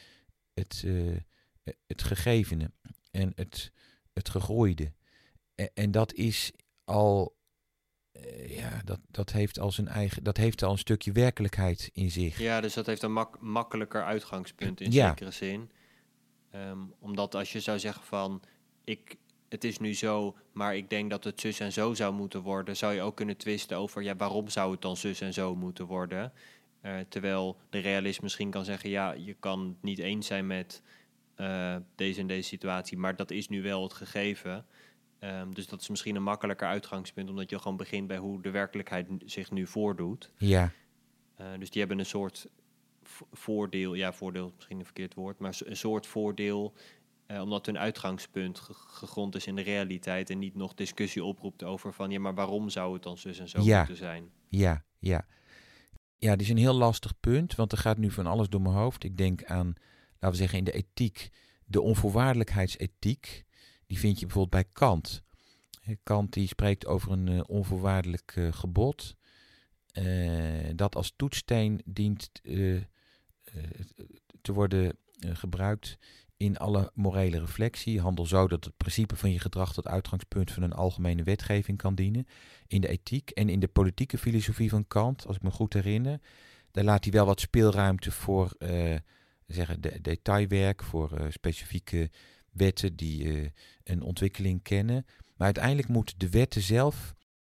het gegevene en het gegroeide. En dat is al, dat heeft al zijn eigen, dat heeft al een stukje werkelijkheid in zich. Ja, dus dat heeft een makkelijker uitgangspunt in zekere zin. Omdat als je zou zeggen van, het is nu zo, maar ik denk dat het zus en zo zou moeten worden, zou je ook kunnen twisten over, waarom zou het dan zus en zo moeten worden? Terwijl de realist misschien kan zeggen, je kan het niet eens zijn met deze en deze situatie, maar dat is nu wel het gegeven. Dus dat is misschien een makkelijker uitgangspunt, omdat je gewoon begint bij hoe de werkelijkheid zich nu voordoet. Ja. Dus die hebben een soort voordeel, voordeel is misschien een verkeerd woord, maar een soort voordeel, omdat hun uitgangspunt gegrond is in de realiteit en niet nog discussie oproept over van, maar waarom zou het dan zus en zo moeten zijn? Ja, dit is een heel lastig punt, want er gaat nu van alles door mijn hoofd. Ik denk aan, laten we zeggen, in de ethiek, de onvoorwaardelijkheidsethiek, die vind je bijvoorbeeld bij Kant. Kant die spreekt over een onvoorwaardelijk gebod, dat als toetssteen dient te worden gebruikt in alle morele reflectie. Handel zo dat het principe van je gedrag tot uitgangspunt van een algemene wetgeving kan dienen. In de ethiek en in de politieke filosofie van Kant, als ik me goed herinner, daar laat hij wel wat speelruimte voor detailwerk, voor specifieke wetten die een ontwikkeling kennen. Maar uiteindelijk moeten de wetten zelf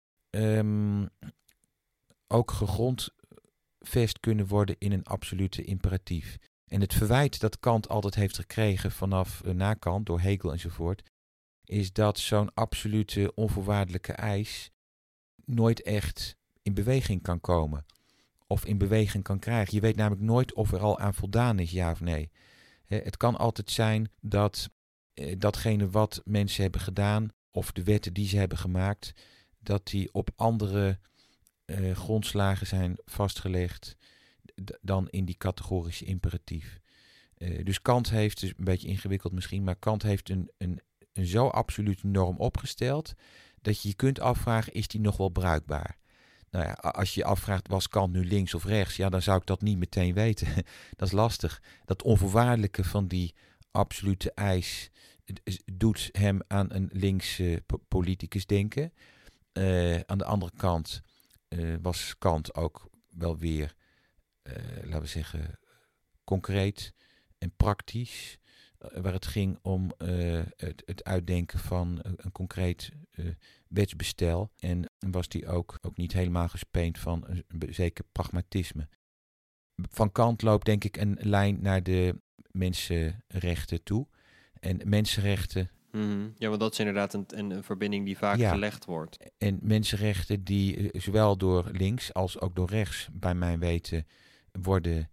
ook gegrondvest kunnen worden in een absolute imperatief. En het verwijt dat Kant altijd heeft gekregen vanaf na Kant, door Hegel enzovoort, is dat zo'n absolute onvoorwaardelijke eis nooit echt in beweging kan komen. Of in beweging kan krijgen. Je weet namelijk nooit of er al aan voldaan is, ja of nee. Het kan altijd zijn dat datgene wat mensen hebben gedaan, of de wetten die ze hebben gemaakt, dat die op andere grondslagen zijn vastgelegd dan in die categorische imperatief. Dus Kant heeft, dus een beetje ingewikkeld misschien, maar Kant heeft een zo absolute norm opgesteld dat je je kunt afvragen, is die nog wel bruikbaar? Nou ja, als je je afvraagt, was Kant nu links of rechts? Ja, dan zou ik dat niet meteen weten. Dat is lastig. Dat onvoorwaardelijke van die absolute eis doet hem aan een linkse politicus denken. Aan de andere kant was Kant ook wel weer, laten we zeggen, concreet en praktisch. waar het ging om het uitdenken van een concreet wetsbestel. En was die ook niet helemaal gespeend van een zeker pragmatisme. Van Kant loopt denk ik een lijn naar de mensenrechten toe. En mensenrechten... Ja, want dat is inderdaad een verbinding die vaak gelegd wordt. En mensenrechten die zowel door links als ook door rechts, bij mijn weten, worden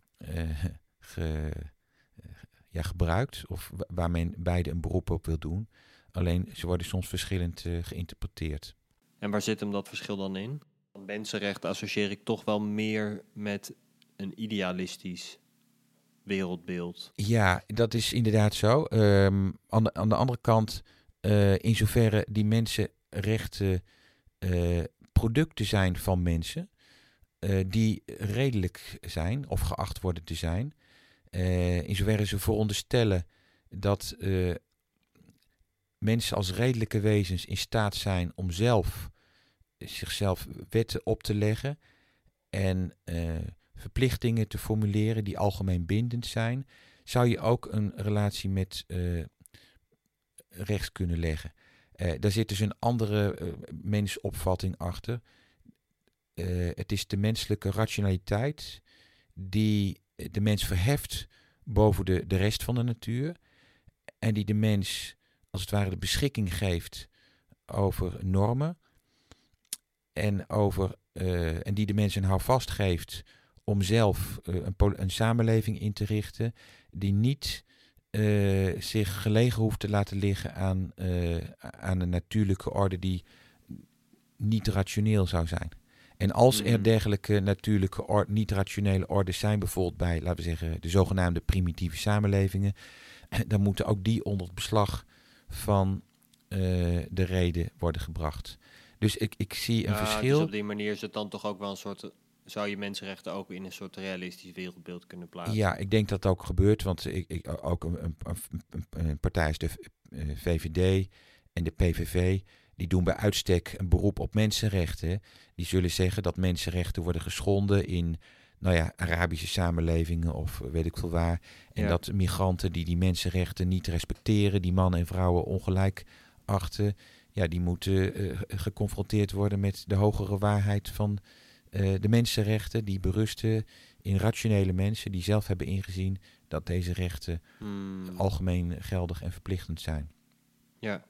gebruikt. Of waar men beide een beroep op wil doen. Alleen ze worden soms verschillend geïnterpreteerd. En waar zit hem dat verschil dan in? Mensenrechten associeer ik toch wel meer met een idealistisch wereldbeeld. Ja, dat is inderdaad zo. Aan de andere kant, in zoverre die mensenrechten producten zijn van mensen, die redelijk zijn of geacht worden te zijn. In zoverre ze veronderstellen dat mensen als redelijke wezens in staat zijn om zichzelf wetten op te leggen en verplichtingen te formuleren die algemeen bindend zijn, zou je ook een relatie met rechts kunnen leggen. Daar zit dus een andere mensopvatting achter. Het is de menselijke rationaliteit die de mens verheft boven de rest van de natuur en die de mens als het ware de beschikking geeft over normen en die de mens een houvast geeft om zelf een samenleving in te richten die niet zich gelegen hoeft te laten liggen aan een natuurlijke orde die niet rationeel zou zijn. En als er dergelijke natuurlijke niet-rationele orders zijn, bijvoorbeeld bij, laten we zeggen, de zogenaamde primitieve samenlevingen, dan moeten ook die onder het beslag van de reden worden gebracht. Dus ik zie een verschil. Dus op die manier is het dan toch ook wel een soort, zou je mensenrechten ook in een soort realistisch wereldbeeld kunnen plaatsen? Ja, ik denk dat dat ook gebeurt, want ook een partij als de VVD en de PVV, die doen bij uitstek een beroep op mensenrechten. Die zullen zeggen dat mensenrechten worden geschonden in Arabische samenlevingen of weet ik veel waar. En dat migranten die mensenrechten niet respecteren, die mannen en vrouwen ongelijk achten, die moeten geconfronteerd worden met de hogere waarheid van de mensenrechten. Die berusten in rationele mensen die zelf hebben ingezien dat deze rechten algemeen geldig en verplichtend zijn. Ja.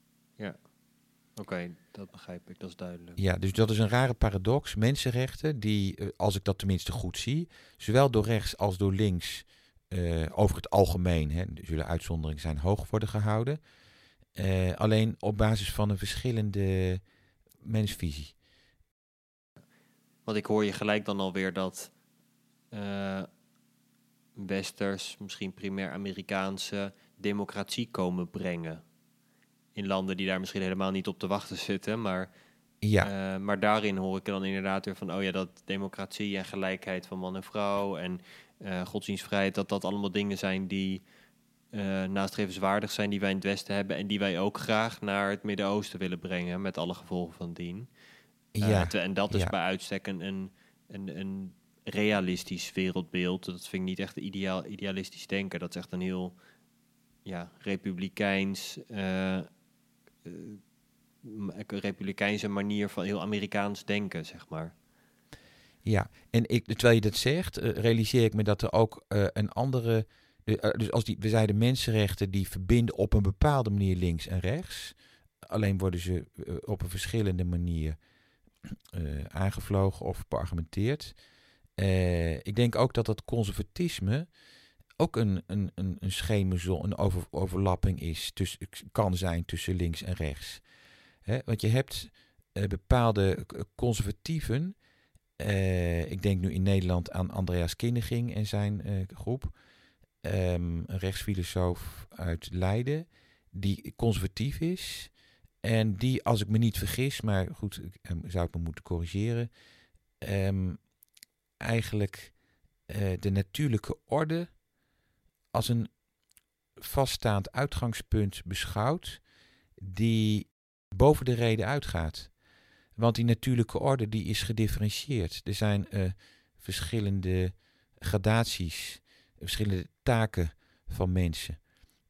Oké, dat begrijp ik, dat is duidelijk. Ja, dus dat is een rare paradox. Mensenrechten die, als ik dat tenminste goed zie, zowel door rechts als door links, over het algemeen, er zullen uitzonderingen zijn, hoog worden gehouden. Alleen op basis van een verschillende mensvisie. Want ik hoor je gelijk dan alweer dat westers, misschien primair Amerikaanse, democratie komen brengen. In landen die daar misschien helemaal niet op te wachten zitten. Maar daarin hoor ik dan inderdaad weer van, dat democratie en gelijkheid van man en vrouw en godsdienstvrijheid, dat allemaal dingen zijn die nastrevenswaardig zijn, die wij in het Westen hebben en die wij ook graag naar het Midden-Oosten willen brengen, met alle gevolgen van dien. En dat is bij uitstek een realistisch wereldbeeld. Dat vind ik niet echt idealistisch denken. Dat is echt een heel republikeinse manier van heel Amerikaans denken, zeg maar. Ja, en terwijl je dat zegt, realiseer ik me dat er ook een andere... Dus we zeiden mensenrechten die verbinden op een bepaalde manier links en rechts. Alleen worden ze op een verschillende manier aangevlogen of beargumenteerd. Ik denk ook dat conservatisme ook een schemerzon, een overlapping is, kan zijn tussen links en rechts. Want je hebt bepaalde conservatieven, ik denk nu in Nederland aan Andreas Kinneging en zijn groep, een rechtsfilosoof uit Leiden, die conservatief is en die, als ik me niet vergis, maar goed, zou ik me moeten corrigeren, eigenlijk de natuurlijke orde als een vaststaand uitgangspunt beschouwt die boven de reden uitgaat. Want die natuurlijke orde die is gedifferentieerd. Er zijn verschillende gradaties, verschillende taken van mensen.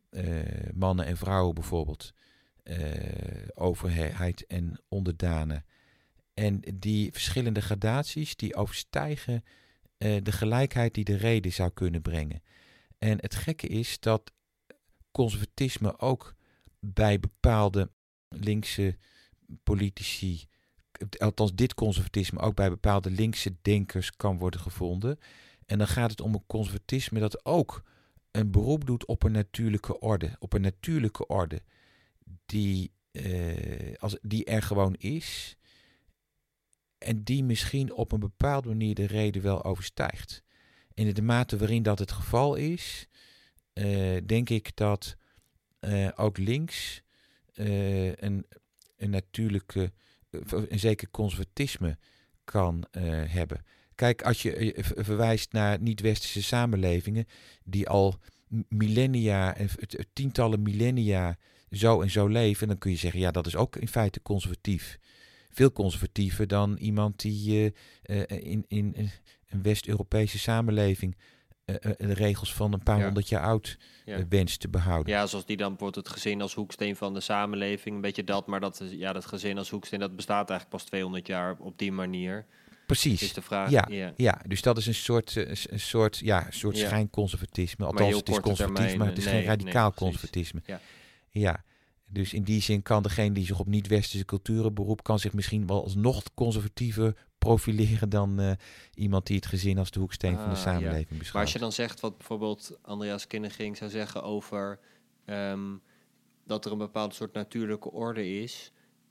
mannen en vrouwen bijvoorbeeld, overheid en onderdanen. En die verschillende gradaties die overstijgen de gelijkheid die de rede zou kunnen brengen. En het gekke is dat conservatisme ook bij bepaalde linkse politici, althans dit conservatisme ook bij bepaalde linkse denkers kan worden gevonden. En dan gaat het om een conservatisme dat ook een beroep doet op een natuurlijke orde. Op een natuurlijke orde die er gewoon is. En die misschien op een bepaalde manier de reden wel overstijgt. En in de mate waarin dat het geval is, denk ik dat ook links een natuurlijke, een zeker conservatisme kan hebben. Kijk, als je verwijst naar niet-westerse samenlevingen die al millennia, tientallen millennia zo en zo leven, dan kun je zeggen, ja, dat is ook in feite conservatief. Veel conservatiever dan iemand die in een West-Europese samenleving de regels van een paar honderd jaar oud wenst te behouden. Ja, zoals die dan bijvoorbeeld het gezin als hoeksteen van de samenleving, een beetje dat, maar dat gezin als hoeksteen, dat bestaat eigenlijk pas 200 jaar op die manier. Precies. Is de vraag. Ja, dus dat is een soort schijnconservatisme. Althans, het is conservatief, maar het is geen radicaal conservatisme. Ja. Dus in die zin kan degene die zich op niet-westerse culturen beroept, kan zich misschien wel alsnog conservatiever profileren dan iemand die het gezin als de hoeksteen van de samenleving beschouwt. Maar als je dan zegt wat bijvoorbeeld Andreas Kinneging zou zeggen over dat er een bepaald soort natuurlijke orde is,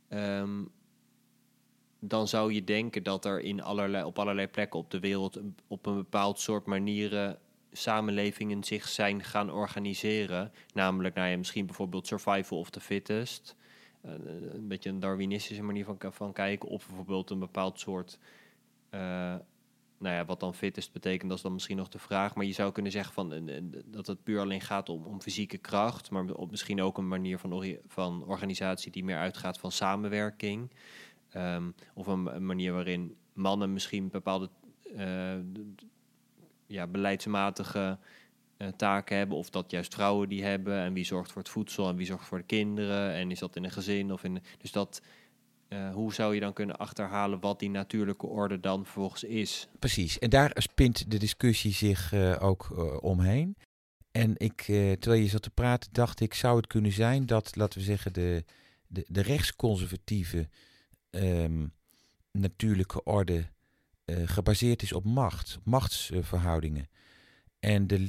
dan zou je denken dat er op allerlei plekken op de wereld op een bepaald soort manieren samenlevingen zich zijn gaan organiseren. Namelijk, misschien bijvoorbeeld survival of the fittest. Een beetje een Darwinistische manier van kijken. Of bijvoorbeeld een bepaald soort, wat dan fittest betekent, dat is dan misschien nog de vraag. Maar je zou kunnen zeggen dat het puur alleen gaat om fysieke kracht, maar misschien ook een manier van organisatie die meer uitgaat van samenwerking. Of een manier waarin mannen misschien bepaalde beleidsmatige taken hebben, of dat juist vrouwen die hebben, en wie zorgt voor het voedsel en wie zorgt voor de kinderen, en is dat in een gezin of in. Dus dat, hoe zou je dan kunnen achterhalen wat die natuurlijke orde dan vervolgens is? Precies, en daar spint de discussie zich ook omheen. En terwijl je zat te praten, dacht ik, zou het kunnen zijn dat, laten we zeggen, de rechtsconservatieve natuurlijke orde gebaseerd is op machtsverhoudingen. En de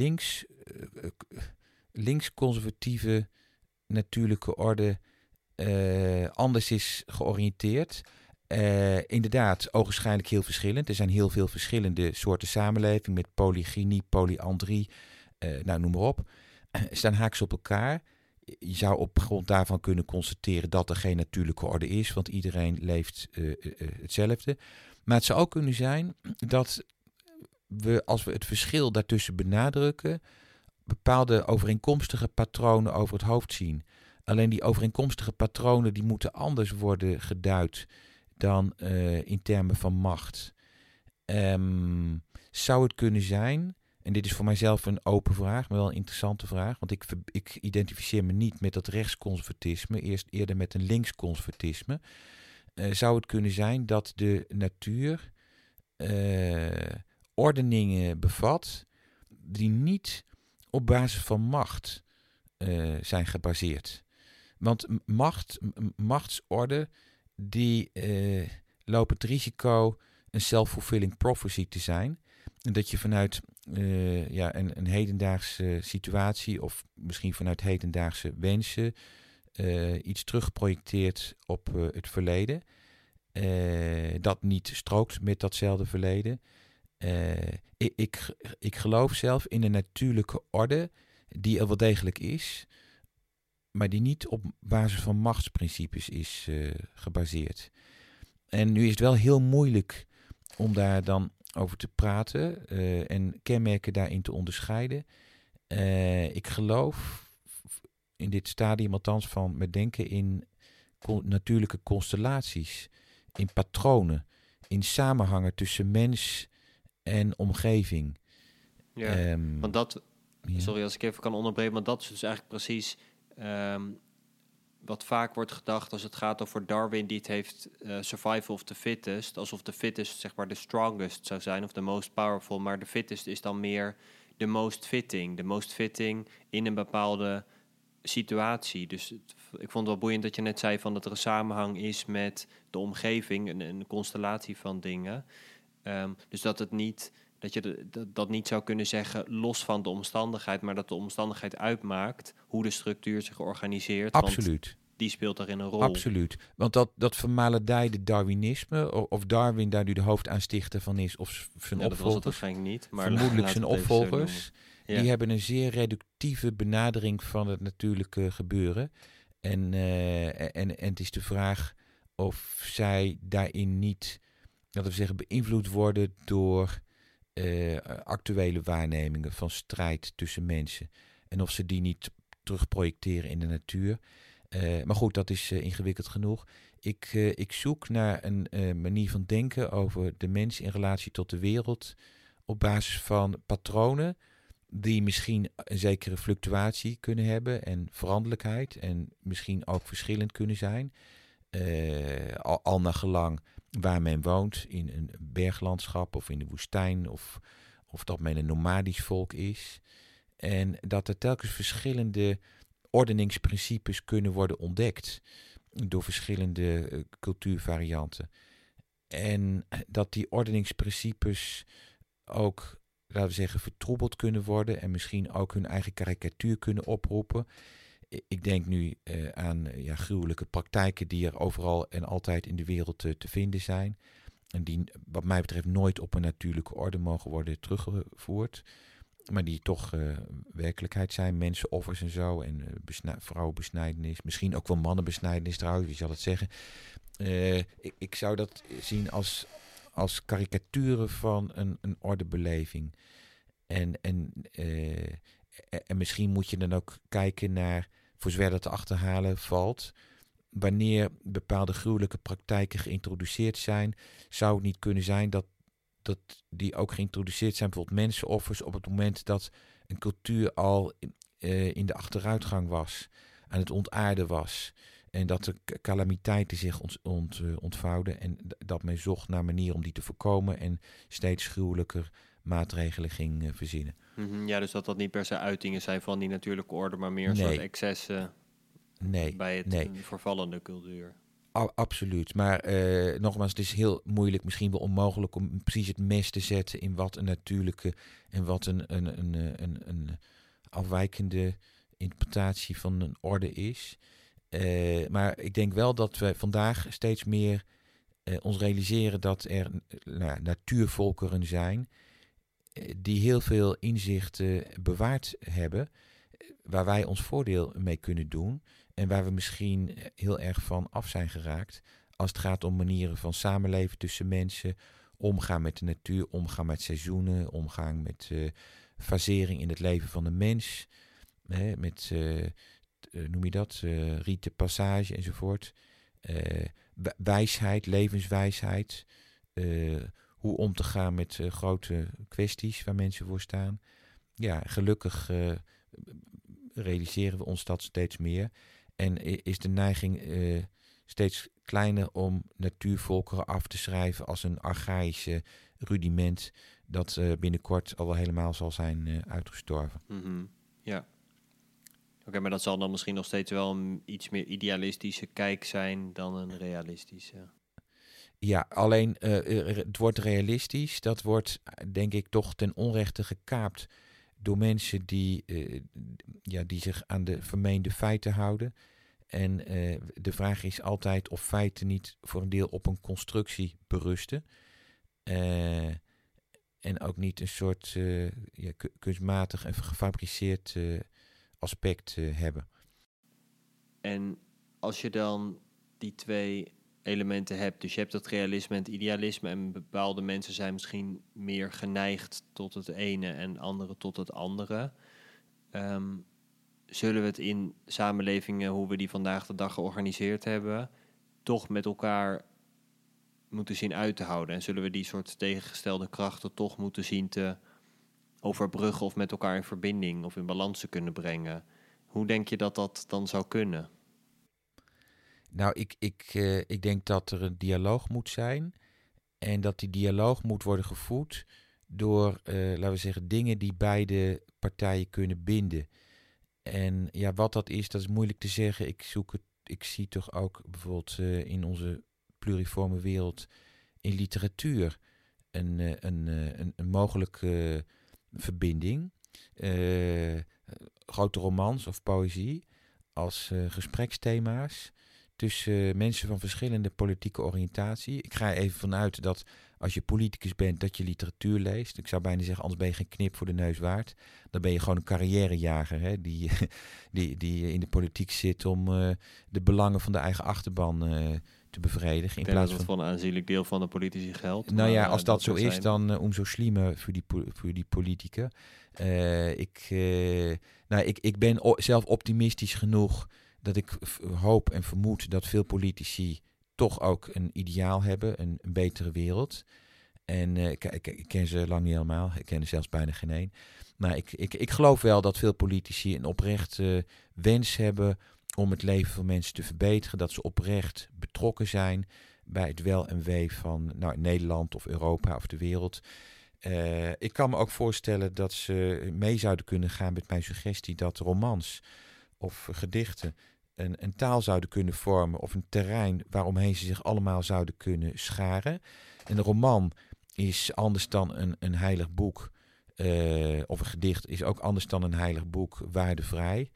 links-conservatieve natuurlijke orde anders is georiënteerd. Inderdaad, ogenschijnlijk heel verschillend. Er zijn heel veel verschillende soorten samenleving met polygynie, polyandrie, noem maar op. Staan haaks op elkaar. Je zou op grond daarvan kunnen constateren dat er geen natuurlijke orde is, want iedereen leeft hetzelfde. Maar het zou ook kunnen zijn dat als we het verschil daartussen benadrukken, bepaalde overeenkomstige patronen over het hoofd zien. Alleen die overeenkomstige patronen die moeten anders worden geduid dan in termen van macht. Zou het kunnen zijn, en dit is voor mijzelf een open vraag, maar wel een interessante vraag, want ik identificeer me niet met dat rechtsconservatisme, eerder met een linksconservatisme. Zou het kunnen zijn dat de natuur ordeningen bevat die niet op basis van macht zijn gebaseerd? Want machtsorde die lopen het risico een self-fulfilling prophecy te zijn. En dat je vanuit een hedendaagse situatie of misschien vanuit hedendaagse wensen iets terugprojecteert op het verleden. Dat niet strookt met datzelfde verleden. Ik geloof zelf in een natuurlijke orde die er wel degelijk is, maar die niet op basis van machtsprincipes is gebaseerd. En nu is het wel heel moeilijk om daar dan over te praten en kenmerken daarin te onderscheiden. Ik geloof in dit stadium althans van met denken in natuurlijke constellaties, in patronen, in samenhangen tussen mens en omgeving. Ja, want Ja. Sorry als ik even kan onderbreken, maar dat is dus eigenlijk precies wat vaak wordt gedacht als het gaat over Darwin, die het heeft survival of the fittest, alsof de fittest zeg maar de strongest zou zijn of de most powerful, maar de fittest is dan meer de most fitting. De most fitting in een bepaalde situatie. Dus ik vond het wel boeiend dat je net zei van dat er een samenhang is met de omgeving, een constellatie van dingen. Dus dat het niet, dat je dat niet zou kunnen zeggen los van de omstandigheid, maar dat de omstandigheid uitmaakt hoe de structuur zich organiseert. Absoluut. Want die speelt daarin een rol. Absoluut. Want dat vermaledijde Darwinisme, of Darwin daar nu de hoofdaanstichter van is, of zijn dat was het opvolgers, waarschijnlijk niet. Maar vermoedelijk zijn opvolgers, ja. die hebben een zeer reductieve benadering van het natuurlijke gebeuren. En het is de vraag of zij daarin niet, laten we zeggen, beïnvloed worden door actuele waarnemingen van strijd tussen mensen. En of ze die niet terugprojecteren in de natuur. Maar goed, dat is ingewikkeld genoeg. Ik zoek naar een manier van denken over de mens in relatie tot de wereld op basis van patronen die misschien een zekere fluctuatie kunnen hebben en veranderlijkheid en misschien ook verschillend kunnen zijn. Al naar gelang waar men woont, in een berglandschap of in de woestijn of dat men een nomadisch volk is. En dat er telkens verschillende ordeningsprincipes kunnen worden ontdekt door verschillende cultuurvarianten. En dat die ordeningsprincipes ook, laten we zeggen, vertroebeld kunnen worden en misschien ook hun eigen karikatuur kunnen oproepen. Ik denk nu aan gruwelijke praktijken die er overal en altijd in de wereld te vinden zijn. En die wat mij betreft nooit op een natuurlijke orde mogen worden teruggevoerd. Maar die toch werkelijkheid zijn. Mensenoffers en zo. En vrouwenbesnijdenis. Misschien ook wel mannenbesnijdenis trouwens. Wie zal het zeggen? Ik zou dat zien als karikaturen van een ordebeleving. En misschien moet je dan ook kijken naar, voor zover dat te achterhalen valt, wanneer bepaalde gruwelijke praktijken geïntroduceerd zijn, zou het niet kunnen zijn dat die ook geïntroduceerd zijn, bijvoorbeeld mensenoffers, op het moment dat een cultuur al in de achteruitgang was, aan het ontaarden was. En dat er calamiteiten zich ontvouwden en dat men zocht naar manieren om die te voorkomen en steeds gruwelijker maatregelen ging verzinnen. Mm-hmm, ja, dus dat niet per se uitingen zijn van die natuurlijke orde, maar meer een soort excessen bij het vervallende cultuur. Absoluut, maar nogmaals, het is heel moeilijk, misschien wel onmogelijk om precies het mes te zetten in wat een natuurlijke en wat een afwijkende interpretatie van een orde is. Maar ik denk wel dat we vandaag steeds meer ons realiseren dat er natuurvolkeren zijn die heel veel inzichten bewaard hebben, waar wij ons voordeel mee kunnen doen en waar we misschien heel erg van af zijn geraakt als het gaat om manieren van samenleven tussen mensen, omgaan met de natuur, omgaan met seizoenen, omgaan met fasering in het leven van de mens, met, noem je dat, rite passage enzovoort, wijsheid, levenswijsheid, hoe om te gaan met grote kwesties waar mensen voor staan. Ja, gelukkig realiseren we ons dat steeds meer. En is de neiging steeds kleiner om natuurvolkeren af te schrijven als een archaïsche rudiment dat binnenkort al wel helemaal zal zijn uitgestorven. Mm-hmm. Ja. Oké, maar dat zal dan misschien nog steeds wel een iets meer idealistische kijk zijn dan een realistische. Ja, alleen het wordt realistisch. Dat wordt, denk ik, toch ten onrechte gekaapt door mensen die zich aan de vermeende feiten houden. En de vraag is altijd of feiten niet voor een deel op een constructie berusten. En ook niet een soort kunstmatig en gefabriceerd aspect hebben. En als je dan die twee elementen hebt, dus je hebt dat realisme en het idealisme en bepaalde mensen zijn misschien meer geneigd tot het ene en anderen tot het andere. Zullen we het in samenlevingen, hoe we die vandaag de dag georganiseerd hebben, toch met elkaar moeten zien uit te houden? En zullen we die soort tegengestelde krachten toch moeten zien te overbruggen of met elkaar in verbinding of in balans te kunnen brengen. Hoe denk je dat dat dan zou kunnen? Nou, ik denk dat er een dialoog moet zijn en dat die dialoog moet worden gevoed door, laten we zeggen, dingen die beide partijen kunnen binden. En ja, wat dat is moeilijk te zeggen. Ik zie toch ook bijvoorbeeld in onze pluriforme wereld in literatuur een mogelijke verbinding. Grote romans of poëzie als gespreksthema's tussen mensen van verschillende politieke oriëntatie. Ik ga er even vanuit dat als je politicus bent, dat je literatuur leest. Ik zou bijna zeggen, anders ben je geen knip voor de neus waard. Dan ben je gewoon een carrièrejager, hè, die in de politiek zit om de belangen van de eigen achterban te bevredigen. Ik denk dat het voor een aanzienlijk deel van de politici geldt. Nou ja, als dat zo is, dan umso slimmer voor die politica. Ik ben zelf optimistisch genoeg dat ik hoop en vermoed dat veel politici toch ook een ideaal hebben, een betere wereld. En ik ken ze lang niet helemaal, ik ken er zelfs bijna geen één. Maar ik geloof wel dat veel politici een oprechte wens hebben om het leven van mensen te verbeteren. Dat ze oprecht betrokken zijn bij het wel en wee van Nederland of Europa of de wereld. Ik kan me ook voorstellen dat ze mee zouden kunnen gaan met mijn suggestie dat romans of gedichten een taal zouden kunnen vormen of een terrein waaromheen ze zich allemaal zouden kunnen scharen. Een roman is anders dan een heilig boek, of een gedicht is ook anders dan een heilig boek, waardevrij.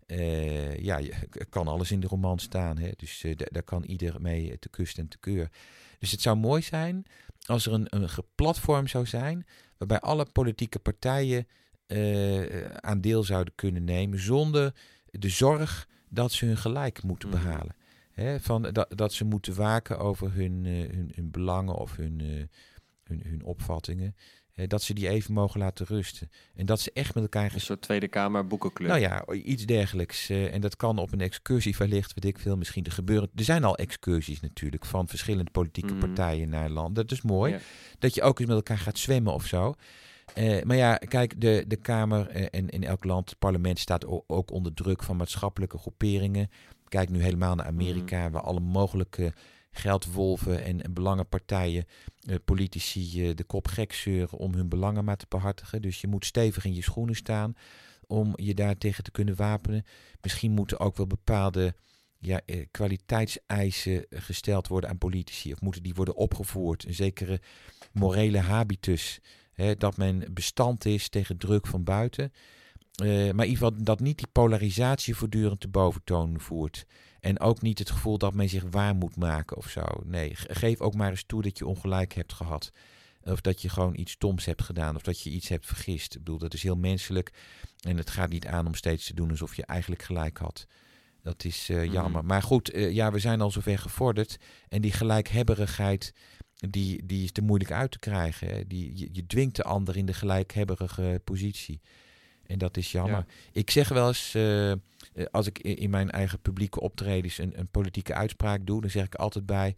Je kan alles in de roman staan, hè? Dus daar kan ieder mee te kust en te keur. Dus het zou mooi zijn als er een platform zou zijn waarbij alle politieke partijen aan deel zouden kunnen nemen zonder de zorg dat ze hun gelijk moeten behalen. Hè? Dat ze moeten waken over hun belangen of hun opvattingen. Dat ze die even mogen laten rusten. En dat ze echt met elkaar... Een soort Tweede Kamer boekenclub. Nou ja, iets dergelijks. En dat kan op een excursie wellicht, weet ik veel, misschien te gebeuren. Er zijn al excursies natuurlijk van verschillende politieke partijen naar land. Dat is mooi. Ja. Dat je ook eens met elkaar gaat zwemmen of zo. Maar ja, kijk, de Kamer en in elk land, het parlement staat ook onder druk van maatschappelijke groeperingen. Kijk nu helemaal naar Amerika, waar alle mogelijke geldwolven en belangenpartijen, politici de kop gek zeuren om hun belangen maar te behartigen. Dus je moet stevig in je schoenen staan om je daartegen te kunnen wapenen. Misschien moeten ook wel bepaalde kwaliteitseisen gesteld worden aan politici. Of moeten die worden opgevoerd. Een zekere morele habitus. Dat men bestand is tegen druk van buiten. Maar in ieder geval dat niet die polarisatie voortdurend te boventoon voert. En ook niet het gevoel dat men zich waar moet maken of zo. Nee, geef ook maar eens toe dat je ongelijk hebt gehad. Of dat je gewoon iets stoms hebt gedaan. Of dat je iets hebt vergist. Ik bedoel, dat is heel menselijk. En het gaat niet aan om steeds te doen alsof je eigenlijk gelijk had. Dat is jammer. Maar goed, we zijn al zover gevorderd. En die gelijkhebberigheid, die is te moeilijk uit te krijgen. Hè. Je dwingt de ander in de gelijkhebberige positie. En dat is jammer. Ja. Ik zeg wel eens, als ik in mijn eigen publieke optredens een politieke uitspraak doe, dan zeg ik altijd bij,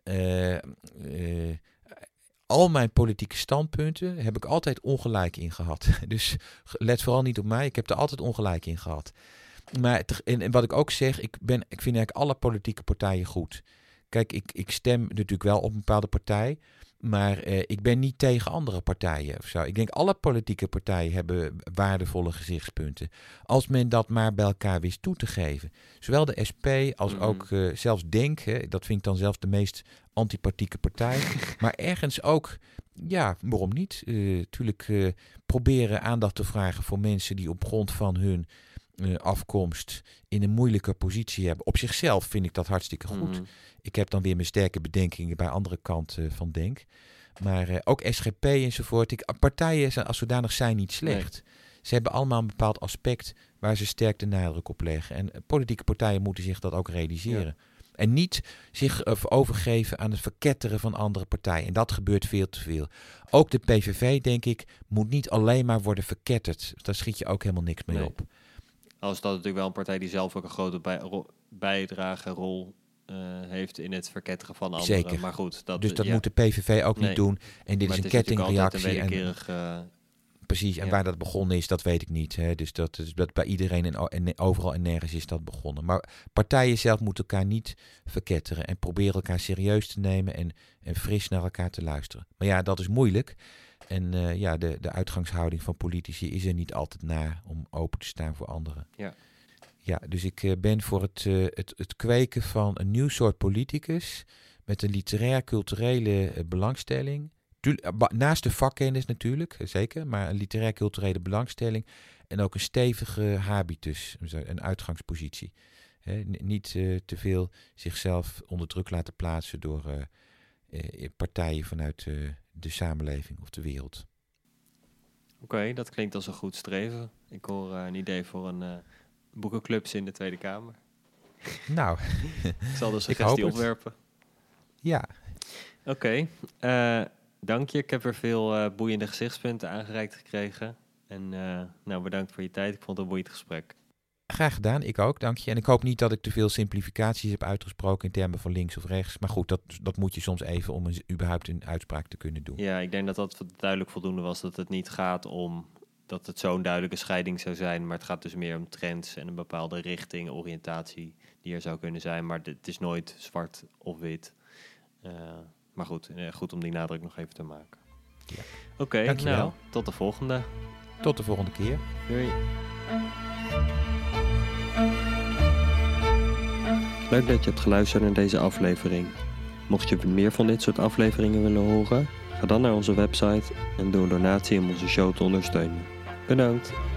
al mijn politieke standpunten heb ik altijd ongelijk in gehad. Dus let vooral niet op mij, ik heb er altijd ongelijk in gehad. Maar en wat ik ook zeg, ik vind eigenlijk alle politieke partijen goed. Kijk, ik stem natuurlijk wel op een bepaalde partij, maar ik ben niet tegen andere partijen of zo. Ik denk alle politieke partijen hebben waardevolle gezichtspunten. Als men dat maar bij elkaar wist toe te geven. Zowel de SP als ook zelfs Denk, dat vind ik dan zelfs de meest antipathieke partij. Maar ergens ook, ja, waarom niet? Natuurlijk proberen aandacht te vragen voor mensen die op grond van hun afkomst in een moeilijke positie hebben. Op zichzelf vind ik dat hartstikke goed. Ik heb dan weer mijn sterke bedenkingen bij andere kanten van Denk. Maar ook SGP enzovoort. Partijen als zodanig zijn niet slecht. Nee. Ze hebben allemaal een bepaald aspect waar ze sterk de nadruk op leggen. En politieke partijen moeten zich dat ook realiseren. Ja. En niet zich overgeven aan het verketteren van andere partijen. En dat gebeurt veel te veel. Ook de PVV, denk ik, moet niet alleen maar worden verketterd. Daar schiet je ook helemaal niks mee op. Al is dat natuurlijk wel een partij die zelf ook een grote bijdragerol heeft in het verketteren van anderen. Zeker. Maar goed, dat moet de PVV ook niet doen. En dit is een kettingreactie. Een precies. En waar dat begonnen is, dat weet ik niet. Hè. Dus dat bij iedereen en overal en nergens is dat begonnen. Maar partijen zelf moeten elkaar niet verketteren en proberen elkaar serieus te nemen en fris naar elkaar te luisteren. Maar ja, dat is moeilijk. En de uitgangshouding van politici is er niet altijd naar om open te staan voor anderen. Ja. Ja, dus ik ben voor het kweken van een nieuw soort politicus met een literair-culturele belangstelling. Naast de vakkennis natuurlijk, zeker, maar een literair-culturele belangstelling en ook een stevige habitus, een uitgangspositie. Niet te veel zichzelf onder druk laten plaatsen door partijen vanuit de samenleving of de wereld. Oké, dat klinkt als een goed streven. Ik hoor een idee voor een boekenclubs in de Tweede Kamer. Nou, ik zal de suggestie opwerpen. Ja. Oké, dank je. Ik heb er veel boeiende gezichtspunten aangereikt gekregen. En bedankt voor je tijd. Ik vond het een boeiend gesprek. Graag gedaan, ik ook, dank je. En ik hoop niet dat ik te veel simplificaties heb uitgesproken in termen van links of rechts. Maar goed, dat moet je soms even om überhaupt een uitspraak te kunnen doen. Ja, ik denk dat dat duidelijk voldoende was. Dat het niet gaat om dat het zo'n duidelijke scheiding zou zijn. Maar het gaat dus meer om trends en een bepaalde richting, oriëntatie die er zou kunnen zijn. Maar het is nooit zwart of wit. Maar goed om die nadruk nog even te maken. Ja. Oké, nou, tot de volgende. Tot de volgende keer. Doei. Leuk dat je hebt geluisterd naar deze aflevering. Mocht je meer van dit soort afleveringen willen horen, ga dan naar onze website en doe een donatie om onze show te ondersteunen. Bedankt!